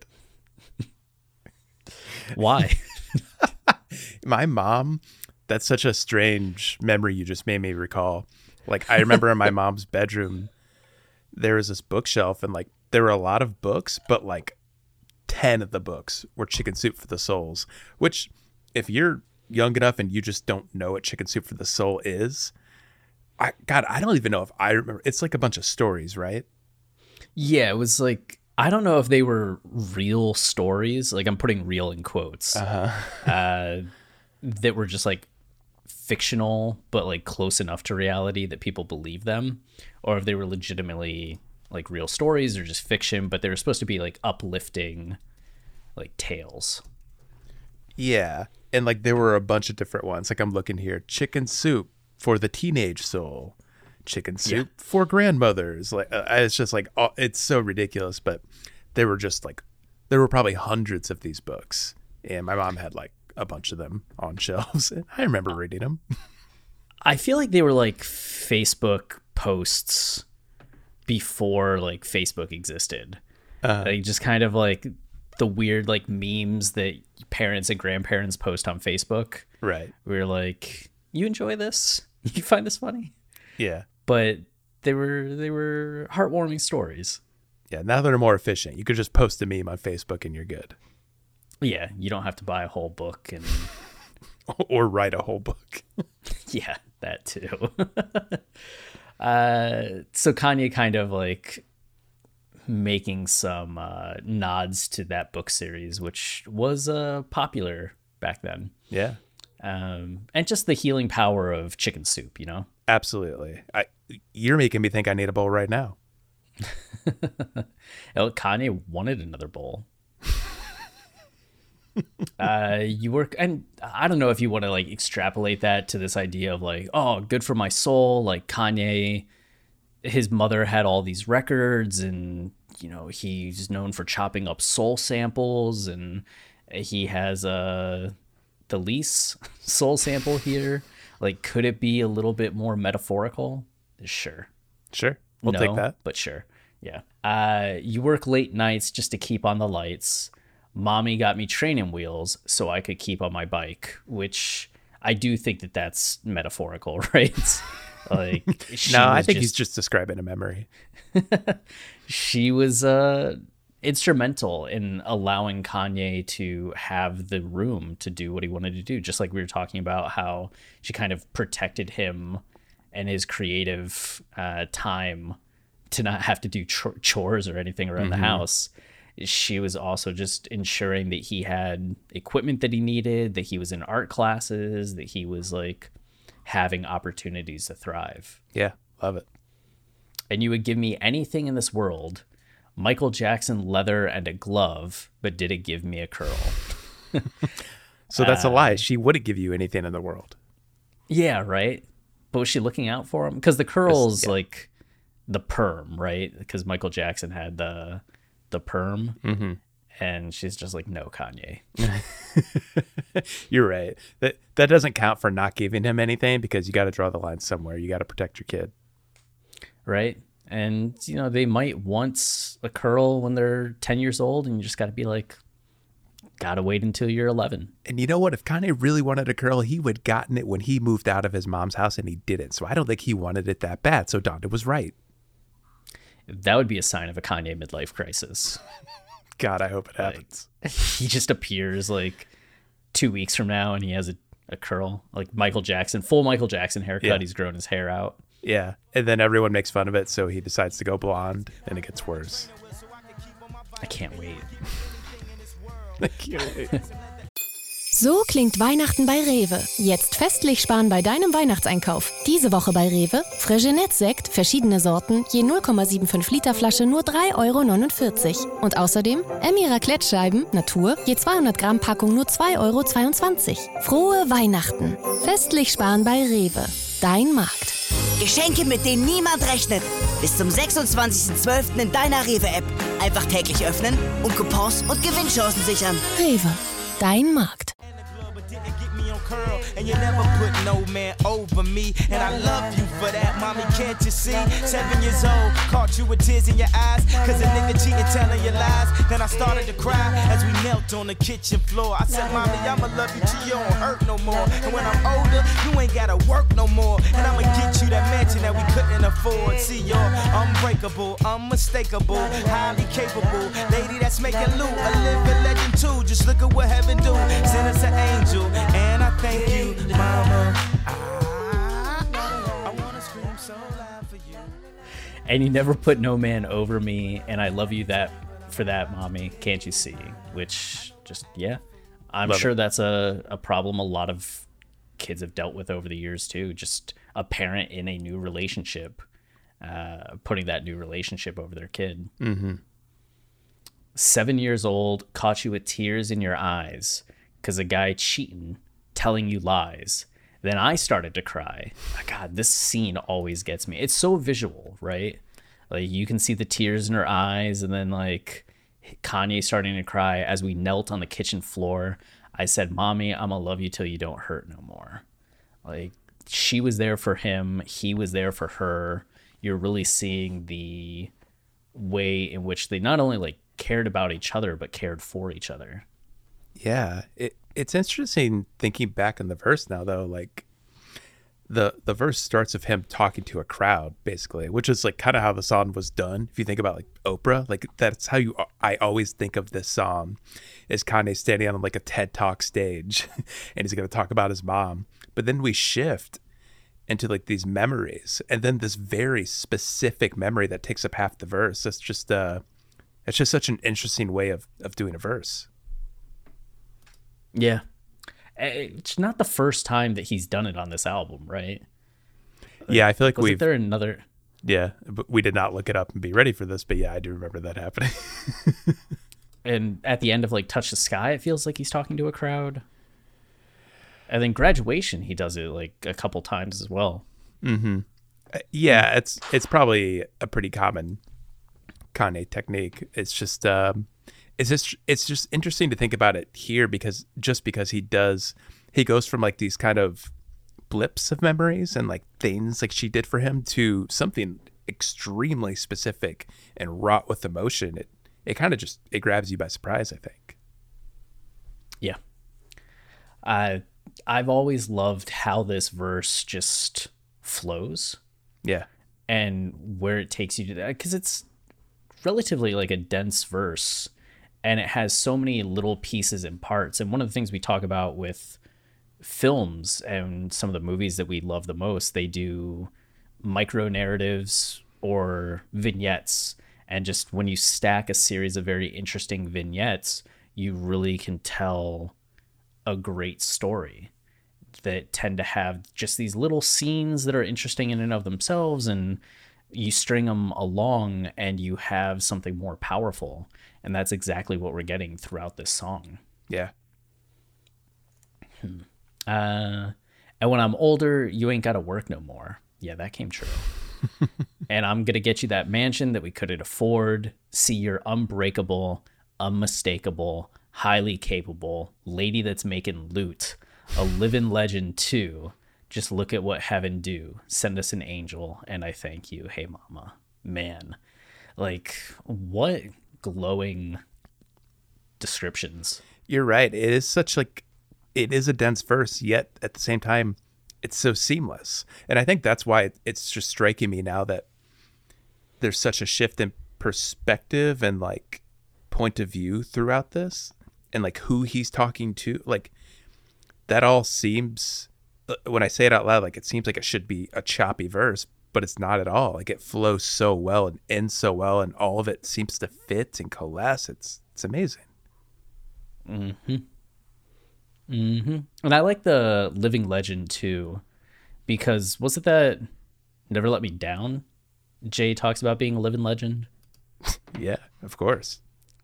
Why? My mom, that's such a strange memory you just made me recall. Like, I remember in my mom's bedroom, there was this bookshelf, and like there were a lot of books, but like 10 of the books were Chicken Soup for the Souls, which if you're young enough and you just don't know what Chicken Soup for the Soul is, I don't even know if I remember. It's like a bunch of stories, right? Yeah, it was like, I don't know if they were real stories, like I'm putting real in quotes, that were just like fictional, but like close enough to reality that people believe them, or if they were legitimately like real stories or just fiction, but they were supposed to be like uplifting, like tales. Yeah. And like there were a bunch of different ones. Like I'm looking here, Chicken Soup for the Teenage Soul, Chicken Soup for Grandmothers. Like it's just like, it's so ridiculous, but there were probably hundreds of these books, and my mom had like a bunch of them on shelves, and I remember reading them. I feel like they were like Facebook posts before like Facebook existed. Like just kind of like the weird like memes that parents and grandparents post on Facebook. Right. We're like, you enjoy this? You find this funny? Yeah. But they were heartwarming stories. Yeah. Now they're more efficient. You could just post a meme on Facebook and you're good. Yeah. You don't have to buy a whole book and or write a whole book. Yeah, that too. So Kanye kind of like making some nods to that book series, which was popular back then. Yeah. And just the healing power of chicken soup, you know? Absolutely. You're making me think I need a bowl right now. Kanye wanted another bowl. You work, and I don't know if you want to like extrapolate that to this idea of like, oh, good for my soul. Like Kanye, his mother had all these records, and you know he's known for chopping up soul samples, and he has the lease soul sample here. Like, could it be a little bit more metaphorical? Sure. We'll take that. But sure. Yeah. You work late nights just to keep on the lights. Mommy got me training wheels so I could keep on my bike, which I do think that that's metaphorical, right? Like, no, I think he's just describing a memory. She was instrumental in allowing Kanye to have the room to do what he wanted to do. Just like we were talking about how she kind of protected him and his creative time to not have to do chores or anything around the house. She was also just ensuring that he had equipment that he needed, that he was in art classes, that he was like having opportunities to thrive. Yeah, love it. And you would give me anything in this world, Michael Jackson leather and a glove, but did it give me a curl? So that's a lie. She wouldn't give you anything in the world. Yeah, right? But was she looking out for him? Because the curl's like the perm, right? Because Michael Jackson had the perm. Mm-hmm. And she's just like, no, Kanye. You're right. That doesn't count for not giving him anything, because you got to draw the line somewhere. You got to protect your kid. Right? And, you know, they might want a curl when they're 10 years old, and you just got to be like, got to wait until you're 11. And you know what? If Kanye really wanted a curl, he would have gotten it when he moved out of his mom's house, and he didn't. So I don't think he wanted it that bad. So Donda was right. That would be a sign of a Kanye midlife crisis. God, I hope it happens. He just appears like 2 weeks from now and he has a curl, like Michael Jackson, full Michael Jackson haircut. Yeah. He's grown his hair out. Yeah. And then everyone makes fun of it, so he decides to go blonde, and it gets worse. I can't wait. I can't wait. So klingt Weihnachten bei Rewe. Jetzt festlich sparen bei deinem Weihnachtseinkauf. Diese Woche bei Rewe: Freshenet-Sekt, verschiedene Sorten, je 0,75 Liter Flasche nur 3,49 €. Und außerdem Emmy Raclette-Scheiben, Natur, je 200 Gramm Packung nur 2,22 €. Frohe Weihnachten. Festlich sparen bei Rewe. Dein Markt. Geschenke, mit denen niemand rechnet. Bis zum 26.12. in deiner Rewe-App. Einfach täglich öffnen und Coupons und Gewinnchancen sichern. Rewe. Dein Markt. Curl, and you never put no man over me, and I love you for that, mommy, can't you see? 7 years old, caught you with tears in your eyes, cause a nigga cheating, telling you lies. Then I started to cry as we knelt on the kitchen floor. I said, mommy, I'ma love you till you don't hurt no more, and when I'm older, you ain't gotta work no more, and I'ma get you that mansion that we couldn't afford. See, you're unbreakable, unmistakable, highly capable, lady that's making loot, a living legend too. Just look at what heaven do, send us an angel, and I thank you, mama. I wanna scream so loud for you. And you never put no man over me, and I love you for that, mommy, can't you see? Which just, yeah. I'm sure that's a problem a lot of kids have dealt with over the years too. Just a parent in a new relationship, putting that new relationship over their kid. Mm-hmm. 7 years old, caught you with tears in your eyes because a guy cheating, telling you lies. Then I started to cry. God, this scene always gets me. It's so visual, right? Like you can see the tears in her eyes, and then like Kanye starting to cry as we knelt on the kitchen floor. I said, mommy, I'm gonna love you till you don't hurt no more. Like she was there for him. He was there for her. You're really seeing the way in which they not only like cared about each other, but cared for each other. Yeah. It's interesting thinking back on the verse now, though. Like the verse starts with him talking to a crowd, basically, which is like kind of how the song was done. If you think about like Oprah, like that's how I always think of this song, is Kanye standing on like a TED Talk stage and he's going to talk about his mom. But then we shift into like these memories, and then this very specific memory that takes up half the verse. It's just such an interesting way of doing a verse. Yeah. It's not the first time that he's done it on this album, right? Yeah, I feel like there another... Yeah, but we did not look it up and be ready for this, but yeah, I do remember that happening. and at the end of like Touch the Sky, it feels like he's talking to a crowd. And then Graduation, he does it like a couple times as well. Mm-hmm. Yeah, it's probably a pretty common Kanye technique. It's just interesting to think about it here because he goes from like these kind of blips of memories and like things like she did for him to something extremely specific and wrought with emotion. It kind of just grabs you by surprise, I think. Yeah. I've always loved how this verse just flows. Yeah. And where it takes you to that, because it's relatively like a dense verse and it has so many little pieces and parts. And one of the things we talk about with films and some of the movies that we love the most, they do micro narratives or vignettes. And just when you stack a series of very interesting vignettes, you really can tell a great story that tend to have just these little scenes that are interesting in and of themselves, and you string them along and you have something more powerful. And that's exactly what we're getting throughout this song. Yeah. And when I'm older, you ain't got to work no more. Yeah, that came true. And I'm going to get you that mansion that we couldn't afford. See your unbreakable, unmistakable, highly capable lady that's making loot. A living legend too. Just look at what heaven do. Send us an angel and I thank you. Hey mama. Man. Like, what glowing descriptions. You're right. It is a dense verse, yet at the same time, it's so seamless. And I think that's why it's just striking me now that there's such a shift in perspective and like point of view throughout this and like who he's talking to. Like that all seems, when I say it out loud, like it seems like it should be a choppy verse, but it's not at all. Like it flows so well and ends so well and all of it seems to fit and coalesce. It's amazing. Mm-hmm. Mm-hmm. And I like the living legend too, because was it that Never Let Me Down? Jay talks about being a living legend. Yeah, of course.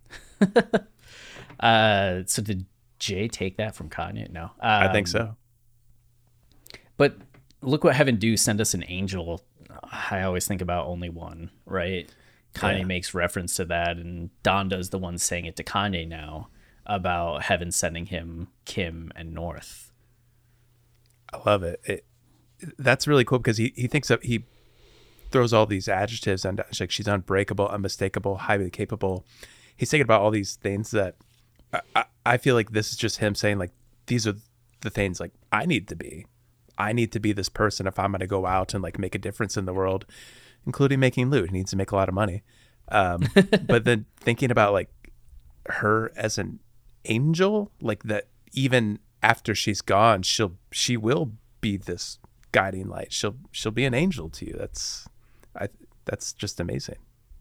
So did Jay take that from Kanye? No. I think so. But look what heaven do, send us an angel. I always think about Only One, right? Kanye makes reference to that, and Donda's the one saying it to Kanye now about heaven sending him Kim and North. I love it. That's really cool because he thinks that he throws all these adjectives and like she's unbreakable, unmistakable, highly capable. He's thinking about all these things that I feel like this is just him saying like these are the things like I need to be this person if I'm going to go out and like make a difference in the world, including making loot. He needs to make a lot of money. But then thinking about like her as an angel, like that even after she's gone, she will be this guiding light. She'll be an angel to you. That's just amazing.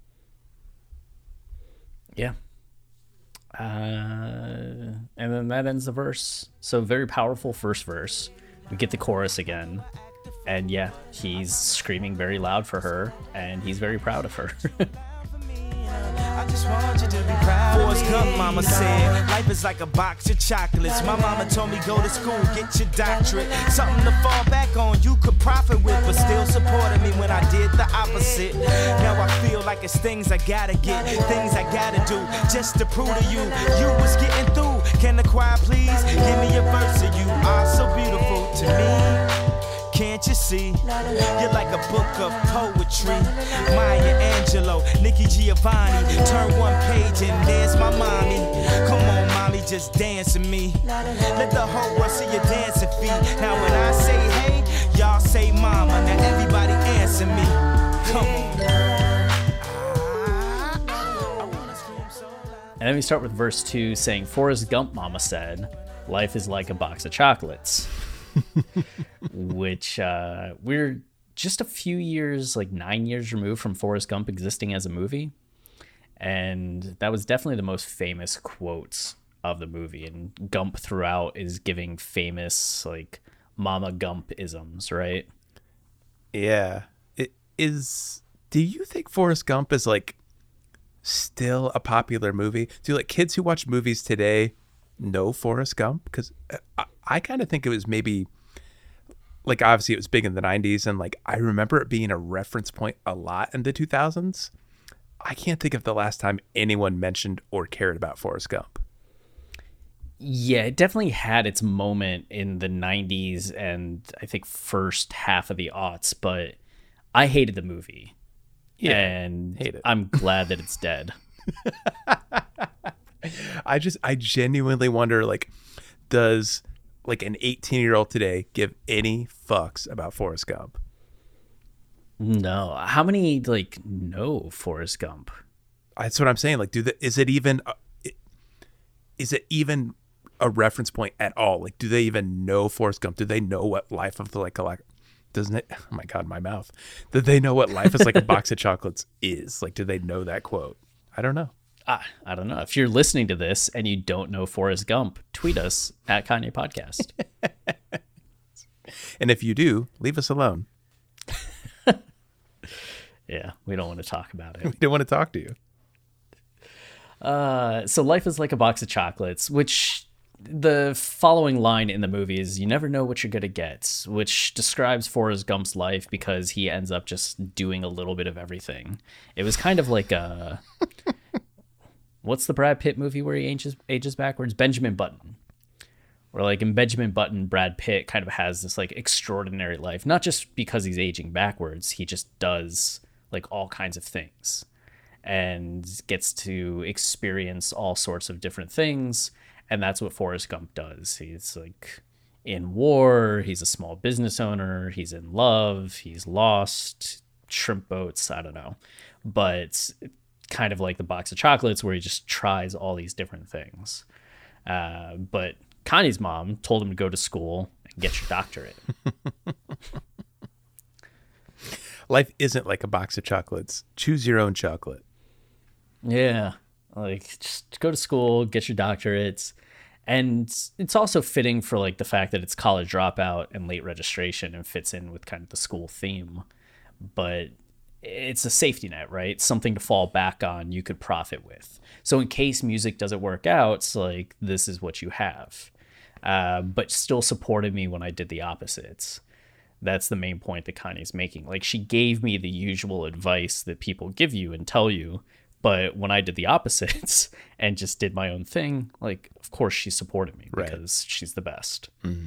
Yeah. And then that ends the verse. So very powerful first verse. We get the chorus again. And yeah, he's screaming very loud for her, and he's very proud of her. I just want you to be proud of me. Forrest Gump, mama said, life is like a box of chocolates. My mama told me go to school, get your doctorate. Something to fall back on, you could profit with, but still supported me when I did the opposite. Now I feel like it's things I gotta get, things I gotta do, just to prove to you, you was getting through. Can the choir please give me a verse of you are so beautiful to me. Can't you see? You're like a book of poetry. Maya Angelou, Nikki Giovanni. Turn one page and there's my mommy. Come on, mommy, just dance with me. Let the whole world see your dancing feet. Now when I say hey, y'all say mama. Now everybody answer me. Come on. And then we start with verse 2 saying, Forrest Gump mama said, life is like a box of chocolates. Which we're just a few years, like 9 years removed from Forrest Gump existing as a movie. And that was definitely the most famous quotes of the movie. And Gump throughout is giving famous like Mama Gump isms, right? Yeah. It is. Do you think Forrest Gump is like still a popular movie? Do like kids who watch movies today know Forrest Gump? Because I kind of think it was maybe like, obviously it was big in the 90s, and like I remember it being a reference point a lot in the 2000s. I can't think of the last time anyone mentioned or cared about Forrest Gump. Yeah, it definitely had its moment in the 90s and I think first half of the aughts, but I hated the movie. Yeah, and hate it. I'm glad that it's dead. I genuinely wonder, like, does like an 18-year-old today give any fucks about Forrest Gump? No. How many like know Forrest Gump? That's what I'm saying. Like, is it even a reference point at all? Like, do they even know Forrest Gump? Do they know what life of the doesn't it? Oh my God, my mouth. Do they know what life is like a box of chocolates is? Like, do they know that quote? I don't know. I don't know. If you're listening to this and you don't know Forrest Gump, tweet us at Kanye Podcast. And if you do, leave us alone. Yeah, we don't want to talk about it. We don't want to talk to you. So life is like a box of chocolates, which the following line in the movie is, you never know what you're going to get, which describes Forrest Gump's life because he ends up just doing a little bit of everything. It was kind of like a... What's the Brad Pitt movie where he ages backwards? Benjamin Button. Where like in Benjamin Button, Brad Pitt kind of has this like extraordinary life, not just because he's aging backwards. He just does like all kinds of things and gets to experience all sorts of different things. And that's what Forrest Gump does. He's like in war. He's a small business owner. He's in love. He's lost. Shrimp boats. I don't know. But kind of like the box of chocolates where he just tries all these different things. But Kanye's mom told him to go to school and get your doctorate. Life isn't like a box of chocolates. Choose your own chocolate. Yeah. Like, just go to school, get your doctorates. And it's also fitting for like the fact that it's college dropout and late registration and fits in with kind of the school theme. But it's a safety net, right? Something to fall back on you could profit with. So in case music doesn't work out, it's like, this is what you have. But still supported me when I did the opposites. That's the main point that Kanye's making. Like, she gave me the usual advice that people give you and tell you, but when I did the opposites and just did my own thing, like, of course she supported me because she's the best. Mm-hmm.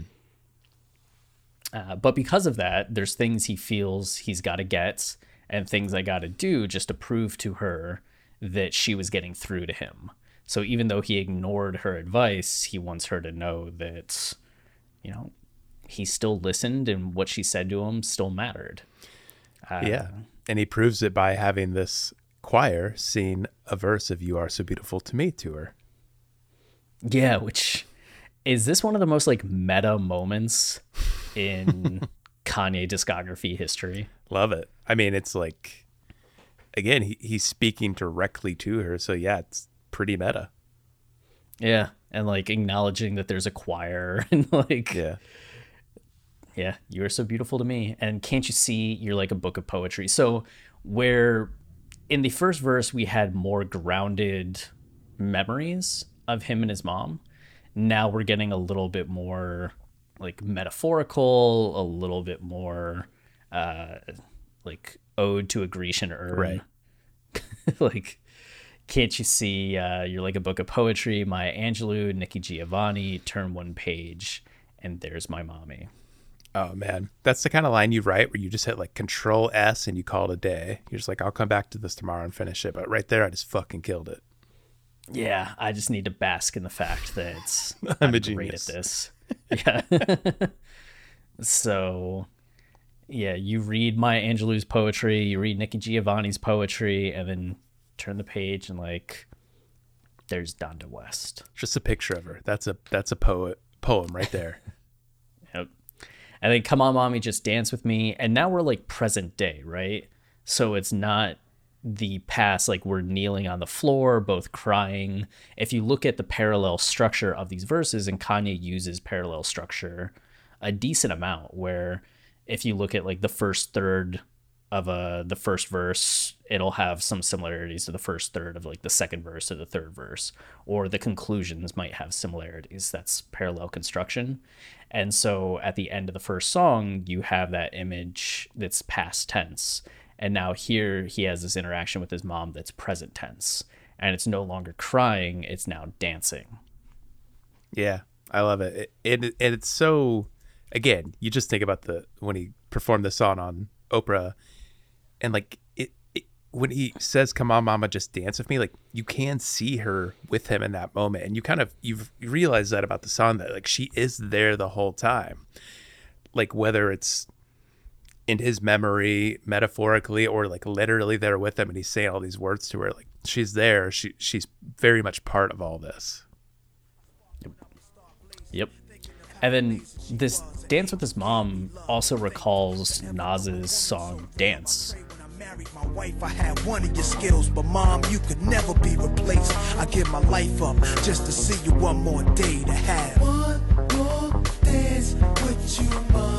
But because of that, there's things he feels he's got to get and things I got to do just to prove to her that she was getting through to him. So even though he ignored her advice, he wants her to know that, you know, he still listened and what she said to him still mattered. Yeah. And he proves it by having this choir sing a verse of "You Are So Beautiful to Me" to her. Yeah, which is this one of the most like meta moments in Kanye discography history. Love it. I mean, it's like, again, he's speaking directly to her. So yeah, it's pretty meta. Yeah. And like acknowledging that there's a choir and like, yeah, you are so beautiful to me. And can't you see you're like a book of poetry? So where in the first verse, we had more grounded memories of him and his mom. Now we're getting a little bit more like metaphorical, a little bit more like ode to a Grecian urn. Right. Like, can't you see you're like a book of poetry, Maya Angelou, Nikki Giovanni, turn one page, and there's my mommy. Oh, man. That's the kind of line you write where you just hit like Control S and you call it a day. You're just like, I'll come back to this tomorrow and finish it. But right there, I just fucking killed it. Yeah, I just need to bask in the fact that I'm a great genius at this. Yeah. So, yeah, you read Maya Angelou's poetry, you read Nikki Giovanni's poetry, and then turn the page and like, there's Donda West. Just a picture of her. That's a poem right there. Yep. And then Come On Mommy, Just Dance With Me. And now we're like present day, right? So it's not the past, like we're kneeling on the floor, both crying. If you look at the parallel structure of these verses, and Kanye uses parallel structure a decent amount, where if you look at like the first third of the first verse, it'll have some similarities to the first third of like the second verse or the third verse, or the conclusions might have similarities. That's parallel construction. And so at the end of the first song, you have that image that's past tense. And now here he has this interaction with his mom that's present tense. And it's no longer crying, it's now dancing. Yeah, I love it. It's so, again, you just think about when he performed the song on Oprah, and like when he says, "Come on, mama, just dance with me," like you can see her with him in that moment. And you realize that about the song, that like she is there the whole time. Like whether it's in his memory, metaphorically, or like literally there with him, and he's saying all these words to her, like she's there. She's very much part of all this. Yep. And then this dance with his mom also recalls Nas's song Dance. My wife, I had one of your skills, but mom, you could never be replaced. I give my life up just to see you one more day to have one more dance with you,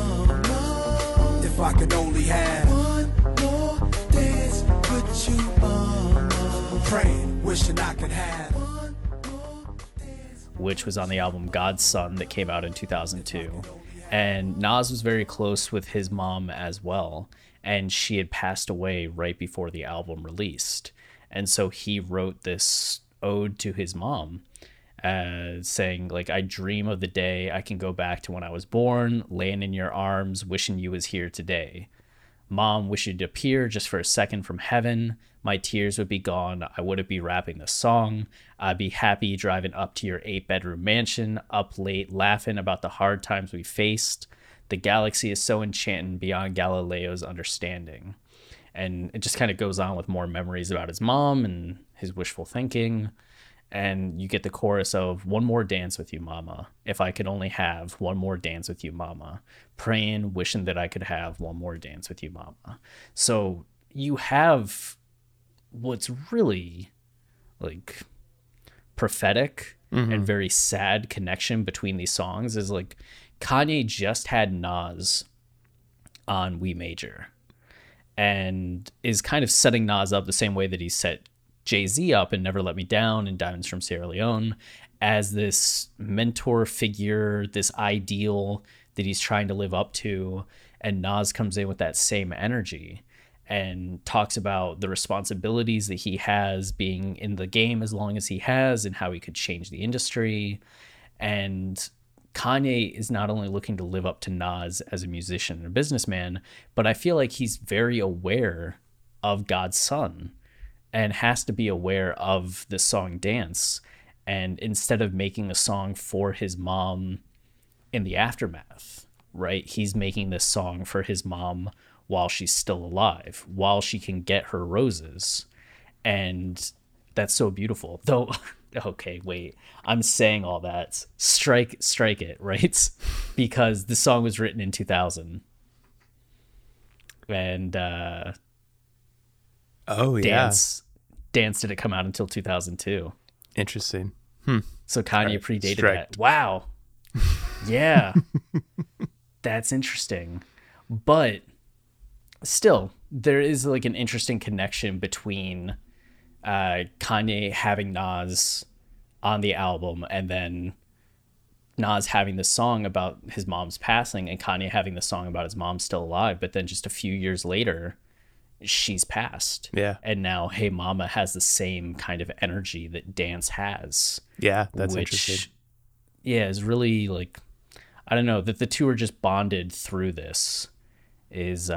mama. If I could only have one more dance with you, mama. I'm praying, wishing I could have one more dance. Which was on the album God's Son that came out in 2002. And Nas was very close with his mom as well. And she had passed away right before the album released. And so he wrote this ode to his mom, saying, like, I dream of the day I can go back to when I was born, laying in your arms, wishing you was here today. Mom, wish you'd appear just for a second from heaven. My tears would be gone. I wouldn't be rapping the song. I'd be happy driving up to your 8-bedroom mansion, up late laughing about the hard times we faced. The galaxy is so enchanting beyond Galileo's understanding. And it just kind of goes on with more memories about his mom and his wishful thinking. And you get the chorus of one more dance with you, mama. If I could only have one more dance with you, mama. Praying, wishing that I could have one more dance with you, mama. So you have what's really like prophetic and very sad connection between these songs is like Kanye just had Nas on We Major and is kind of setting Nas up the same way that he set Jay-Z up in Never Let Me Down and Diamonds from Sierra Leone as this mentor figure, this ideal that he's trying to live up to. And Nas comes in with that same energy and talks about the responsibilities that he has being in the game as long as he has and how he could change the industry. And Kanye is not only looking to live up to Nas as a musician and a businessman, but I feel like he's very aware of God's Son and has to be aware of the song Dance. And instead of making a song for his mom in the aftermath, right, he's making this song for his mom while she's still alive, while she can get her roses. And that's so beautiful. Though, okay, wait, I'm saying all that. Strike it, right? Because the song was written in 2000. And Dance didn't come out until 2002. Interesting. So Kanye predated that. Wow. Yeah. That's interesting. But still, there is like an interesting connection between Kanye having Nas on the album and then Nas having the song about his mom's passing and Kanye having the song about his mom still alive. But then just a few years later, she's passed. Yeah. And now Hey Mama has the same kind of energy that Dance has. Yeah, that's interesting. Yeah, is really like, I don't know, that the two are just bonded through this is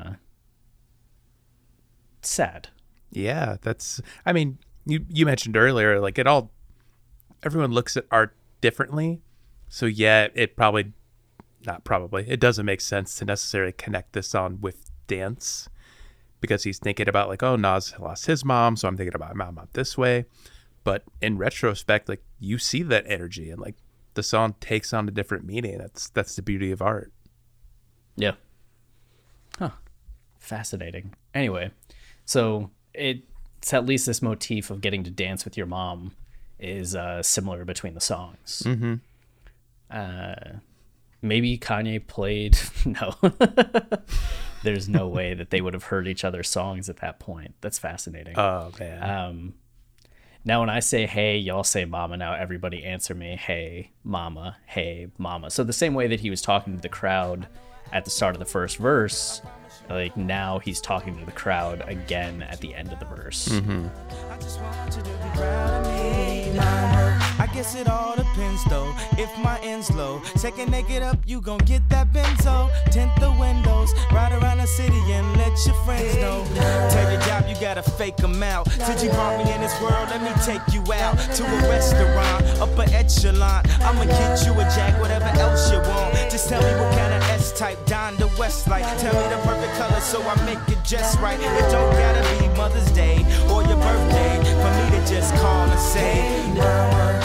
sad. Yeah, that's, I mean, you mentioned earlier, like everyone looks at art differently. So yeah, it doesn't make sense to necessarily connect this on with Dance because he's thinking about like, oh, Nas lost his mom, so I'm thinking about my mom this way. But in retrospect, like you see that energy and like the song takes on a different meaning. That's the beauty of art. Yeah. Huh. Fascinating. Anyway, so it's at least this motif of getting to dance with your mom is similar between the songs. Maybe Kanye played. No. There's no way that they would have heard each other's songs at that point. That's fascinating. Oh, man. Now, when I say, hey, y'all say mama. Now everybody answer me, hey, mama, hey, mama. So the same way that he was talking to the crowd at the start of the first verse, like now he's talking to the crowd again at the end of the verse. Mm-hmm. I just want you to be proud of me. I guess it all depends though. If my end's low, second they get up, you gon' get that benzo. Tint the windows, ride around the city and let your friends know. Tell your job you gotta fake them out. Since you brought me in this world, let me take you out to a restaurant, upper echelon. I'ma get you a jack, whatever else you want. Just tell me what kind of S-type, Don the West like. Tell me the perfect color so I make it just right. It don't gotta be Mother's Day or your birthday for me to just call and say, Mama.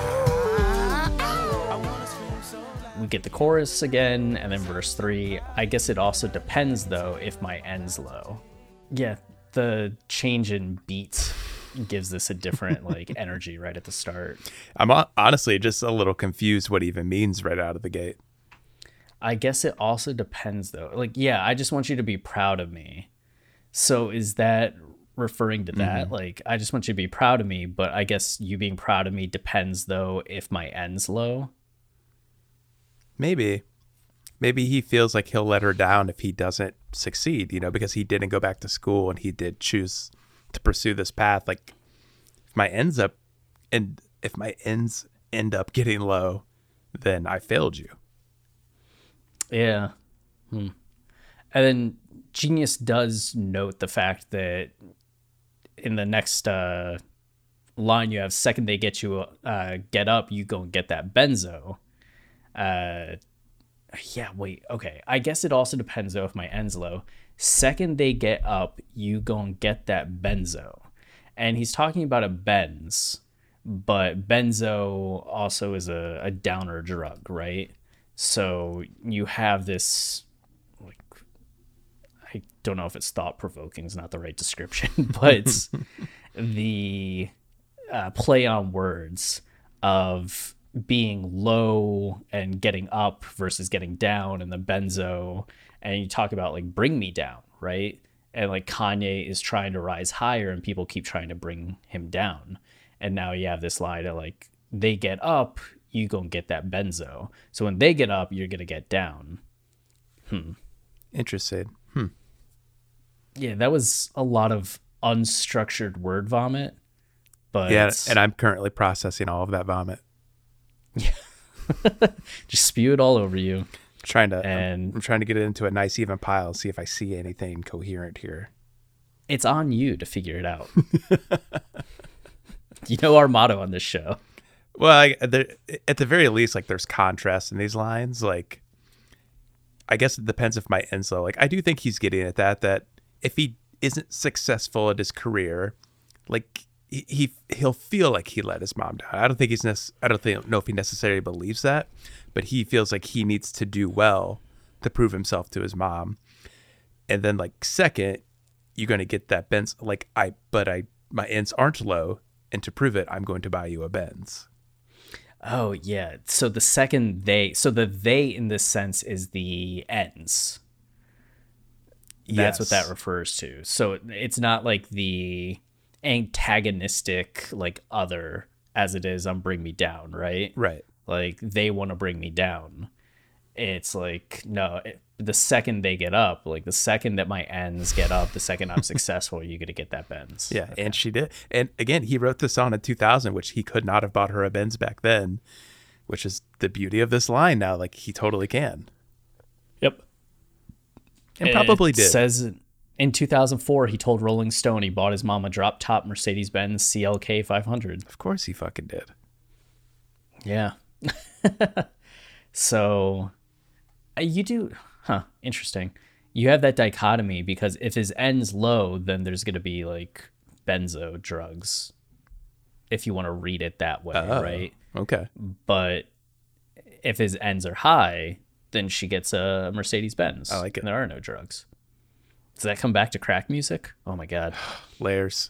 We get the chorus again, and then verse 3. I guess it also depends, though, if my end's low. Yeah, the change in beat gives this a different like energy right at the start. I'm honestly just a little confused what it even means right out of the gate. I guess it also depends, though. Like, yeah, I just want you to be proud of me. So is that referring to that? Mm-hmm. Like, I just want you to be proud of me, but I guess you being proud of me depends, though, if my end's low. Maybe he feels like he'll let her down if he doesn't succeed, you know, because he didn't go back to school and he did choose to pursue this path. Like, if my ends end up getting low, then I failed you. Yeah. And then Genius does note the fact that in the next line you have, second they get you get up, you go and get that benzo. Yeah, wait, okay. I guess it also depends though if my end's low. Second they get up, you go and get that benzo. And he's talking about a Benz, but benzo also is a downer drug, right? So you have this, like, I don't know if it's thought-provoking is not the right description, but it's the play on words of being low and getting up versus getting down, and the benzo, and you talk about like bring me down, right? And like Kanye is trying to rise higher and people keep trying to bring him down, and now you have this line of like they get up, you go and get that benzo. So when they get up, you're gonna get down. Interesting. Yeah, that was a lot of unstructured word vomit, but yeah, and I'm currently processing all of that vomit. Yeah. Just spew it all over you. I'm trying to get it into a nice even pile, see if I see anything coherent here. It's on you to figure it out. You know our motto on this show. Well, at the very least, like there's contrast in these lines. Like, I guess it depends if my end's low. Like, I do think he's getting at that if he isn't successful at his career, like he'll feel like he let his mom down. I don't know if he necessarily believes that, but he feels like he needs to do well to prove himself to his mom. And then like second, you're going to get that Benz. Like my ends aren't low, and to prove it, I'm going to buy you a Benz. Oh yeah. So the second the they in this sense is the ends. That's what that refers to. So it's not like the antagonistic like other as it is on Bring Me Down, right? Right. Like they want to bring me down. It's like, no, the second they get up, like the second that my ends get up, the second I'm successful, you're going to get that Benz. Yeah, okay. And she did. And again, he wrote this song in 2000, which he could not have bought her a Benz back then, which is the beauty of this line now. Like, he totally can. Yep. And probably did. It says in 2004, he told Rolling Stone he bought his mom a drop-top Mercedes-Benz CLK 500. Of course he fucking did. Yeah. So... you do, interesting. You have that dichotomy because if his end's low, then there's going to be like benzo drugs, if you want to read it that way, right? Okay. But if his ends are high, then she gets a Mercedes-Benz. I like it. And there are no drugs. Does that come back to crack music? Oh my God. Layers.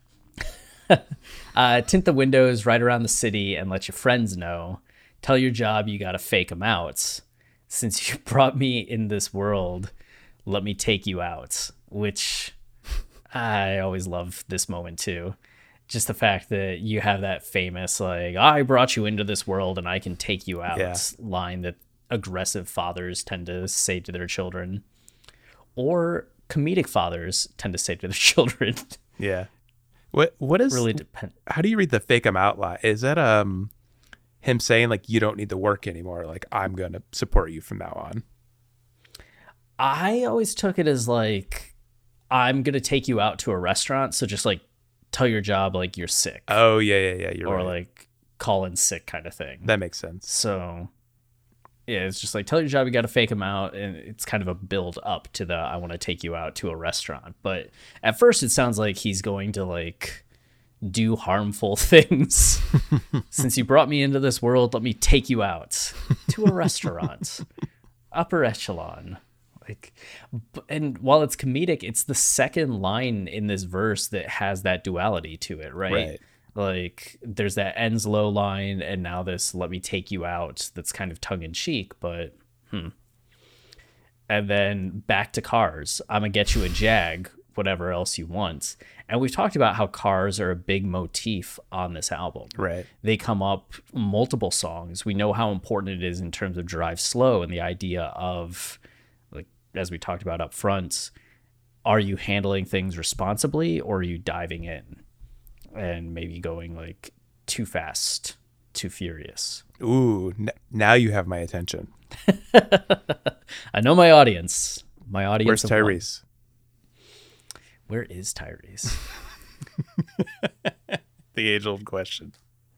Tint the windows right around the city and let your friends know. Tell your job you got to fake them out. since you brought me in this world, let me take you out, which I always love this moment too. Just the fact that you have that famous, like, I brought you into this world and I can take you out line that aggressive fathers tend to say to their children, or comedic fathers tend to say to their children. Yeah. What is really depend? How do you read the fake him out line? Is that him saying like, you don't need to work anymore? Like, I'm going to support you from now on. I always took it as like, I'm going to take you out to a restaurant. So just like, tell your job like you're sick. Oh, yeah. You're or right. like call in sick kind of thing. That makes sense. So yeah, it's just like, tell your job you got to fake them out. And it's kind of a build up to the, I want to take you out to a restaurant. But at first it sounds like he's going to like do harmful things. Since you brought me into this world, let me take you out to a restaurant. Upper echelon. Like, and while it's comedic, it's the second line in this verse that has that duality to it, right? Like, there's that ends low line, and now this let me take you out that's kind of tongue-in-cheek, but and then back to cars. I'm gonna get you a Jag, whatever else you want. And we've talked about how cars are a big motif on this album. Right. They come up multiple songs. We know how important it is in terms of Drive Slow and the idea of, as we talked about up front, are you handling things responsibly or are you diving in and maybe going like too fast, too furious? Ooh, now you have my attention. I know my audience. My audience. Where's Tyrese? Where is Tyrese? The age-old question.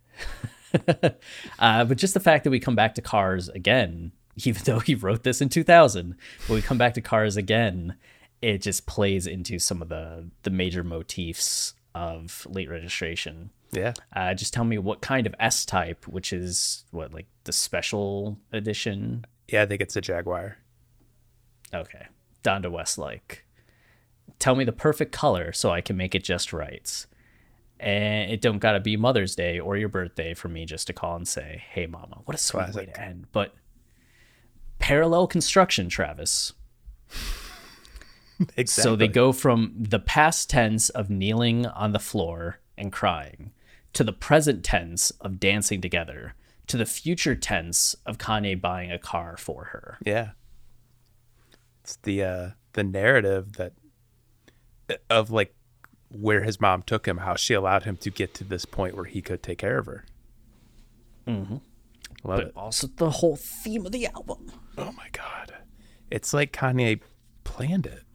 But just the fact that we come back to Cars again, even though he wrote this in 2000, when we come back to Cars again, it just plays into some of the major motifs of Late Registration. Yeah. Just tell me what kind of S-Type, which is what, like the special edition? Yeah, I think it's a Jaguar. Okay. Donda Westlake. Tell me the perfect color so I can make it just right. And it don't gotta be Mother's Day or your birthday for me just to call and say, hey, mama. What a sweet way to end. But parallel construction, Travis. Exactly. So they go from the past tense of kneeling on the floor and crying to the present tense of dancing together to the future tense of Kanye buying a car for her. Yeah. It's the narrative that of like where his mom took him, how she allowed him to get to this point where he could take care of her. Mm-hmm. Love but it. Also the whole theme of the album. Oh my God. It's like Kanye planned it.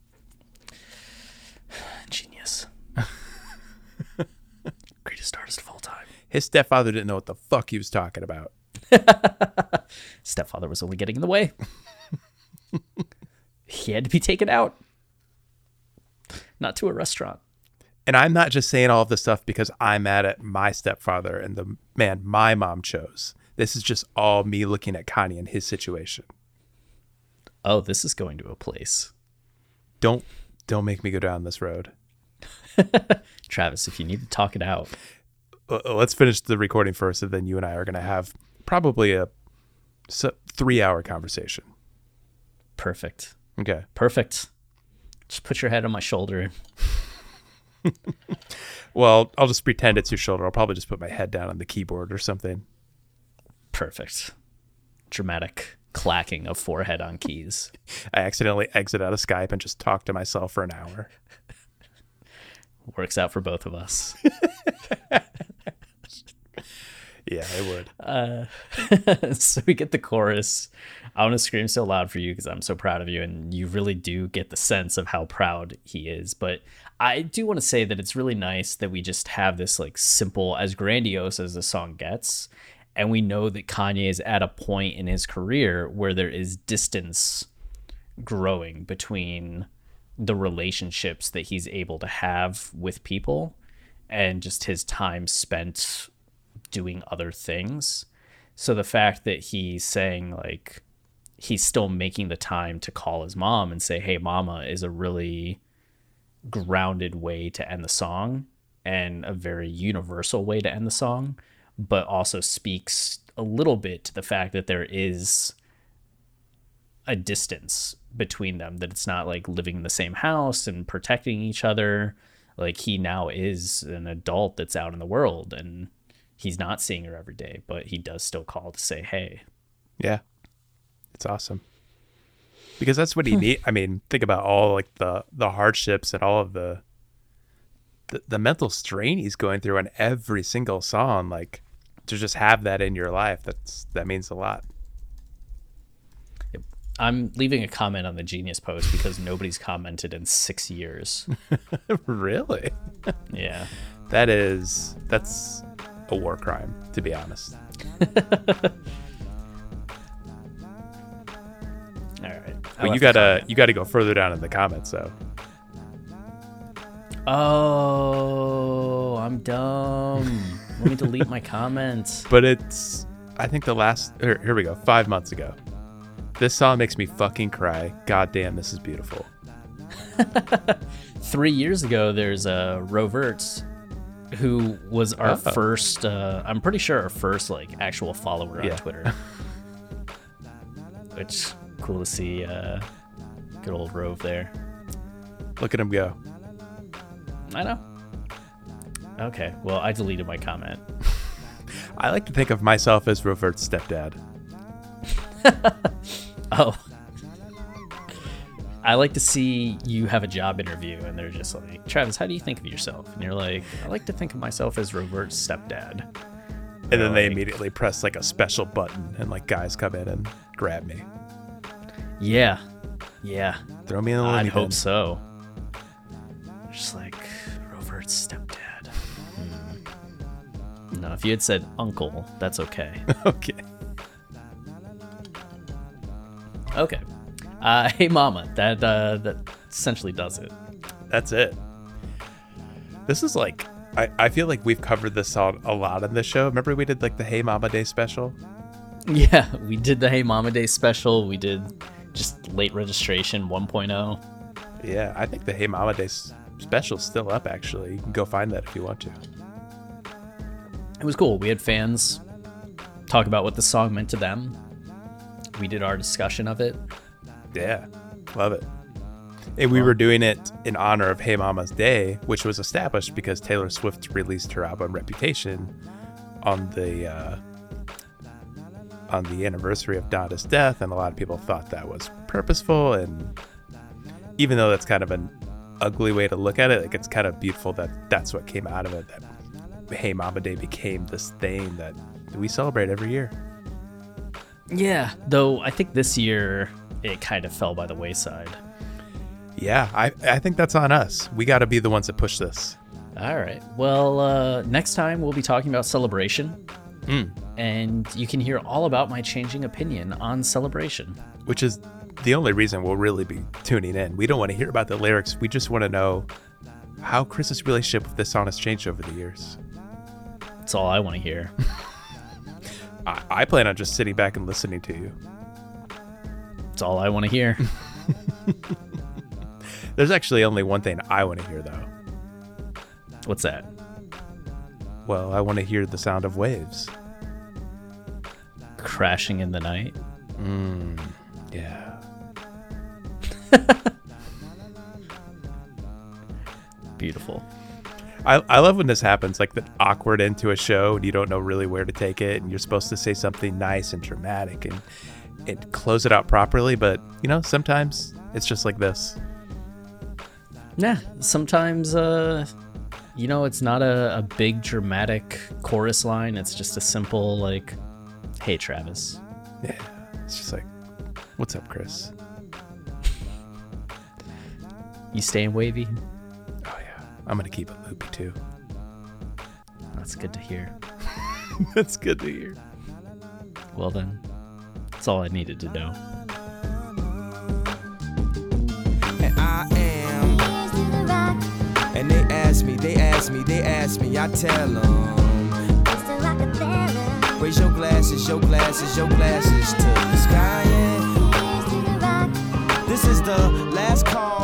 Genius. Greatest artist of all time. His stepfather didn't know what the fuck he was talking about. Stepfather was only getting in the way. He had to be taken out. Not to a restaurant. And I'm not just saying all of this stuff because I'm mad at my stepfather and the man my mom chose. This is just all me looking at Kanye and his situation. Oh, this is going to a place. Don't make me go down this road. Travis, if you need to talk it out. Let's finish the recording first, and then you and I are going to have probably a 3-hour conversation. Perfect. Okay. Perfect. Just put your head on my shoulder. Well, I'll just pretend it's your shoulder. I'll probably just put my head down on the keyboard or something. Perfect. Dramatic clacking of forehead on keys. I accidentally exit out of Skype and just talk to myself for an hour. Works out for both of us. Yeah, it would. So we get the chorus. I want to scream so loud for you because I'm so proud of you, and you really do get the sense of how proud he is. But I do want to say that it's really nice that we just have this like simple, as grandiose as the song gets, and we know that Kanye is at a point in his career where there is distance growing between the relationships that he's able to have with people and just his time spent doing other things. So the fact that he's saying like he's still making the time to call his mom and say, hey mama, is a really grounded way to end the song and a very universal way to end the song, but also speaks a little bit to the fact that there is a distance between them, that it's not like living in the same house and protecting each other. Like, he now is an adult that's out in the world, and he's not seeing her every day, but he does still call to say, hey. Yeah. It's awesome. Because that's what he need. I mean, think about all like the hardships and all of the mental strain he's going through on every single song. Like, to just have that in your life, that means a lot. I'm leaving a comment on the Genius post because nobody's commented in 6 years. Really? Yeah. That's a war crime, to be honest. All right. But you gotta go further down in the comments, though. Oh, I'm dumb. Let me delete my comments. But I think here we go, 5 months ago. This song makes me fucking cry. God damn, this is beautiful. 3 years ago, there's Roverts, who was our first, I'm pretty sure our first like actual follower on Twitter. Which, cool to see good old Rove there. Look at him go. I know. Okay, well, I deleted my comment. I like to think of myself as Rovert's stepdad. Oh. I like to see you have a job interview and they're just like, Travis, how do you think of yourself? And you're like, I like to think of myself as Rovert's stepdad. And then they immediately press like a special button and like guys come in and grab me. Yeah. Throw me in the Looney I'd bin. hope so. Just like, Rovert's stepdad. No, if you had said uncle, that's okay. Okay. Okay. Hey Mama, that essentially does it. That's it. This is like, I feel like we've covered this song a lot in this show. Remember we did like the Hey Mama Day special? Yeah, we did the Hey Mama Day special. We did just late registration 1.0. Yeah, I think the Hey Mama Day special's still up, actually. You can go find that if you want to. It was cool. We had fans talk about what the song meant to them. We did our discussion of it. Yeah, love it. And we were doing it in honor of Hey Mama's Day, which was established because Taylor Swift released her album Reputation on the anniversary of Donda's death, and a lot of people thought that was purposeful. And even though that's kind of an ugly way to look at it, like, it's kind of beautiful that that's what came out of it. That Hey Mama Day became this thing that we celebrate every year. Yeah, though I think this year it kind of fell by the wayside. Yeah, I think that's on us. We got to be the ones that push this. All right. Well, next time we'll be talking about Celebration. And you can hear all about my changing opinion on Celebration. Which is the only reason we'll really be tuning in. We don't want to hear about the lyrics. We just want to know how Chris's relationship with this song has changed over the years. That's all I want to hear. I plan on just sitting back and listening to you. That's all I want to hear. There's actually only one thing I want to hear, though. What's that? Well, I want to hear the sound of waves. Crashing in the night? Yeah. Beautiful. I love when this happens, like the awkward into a show and you don't know really where to take it, and you're supposed to say something nice and dramatic and close it out properly, but sometimes it's just like this. Yeah, sometimes it's not a big dramatic chorus line. It's just a simple like, hey Travis. Yeah, it's just like, what's up, Chris? You staying wavy? I'm going to keep it loopy, too. That's good to hear. That's good to hear. Well, then, that's all I needed to know. And I am. And they ask me, I tell them. Raise your glasses to the sky. Yeah. This is the last call.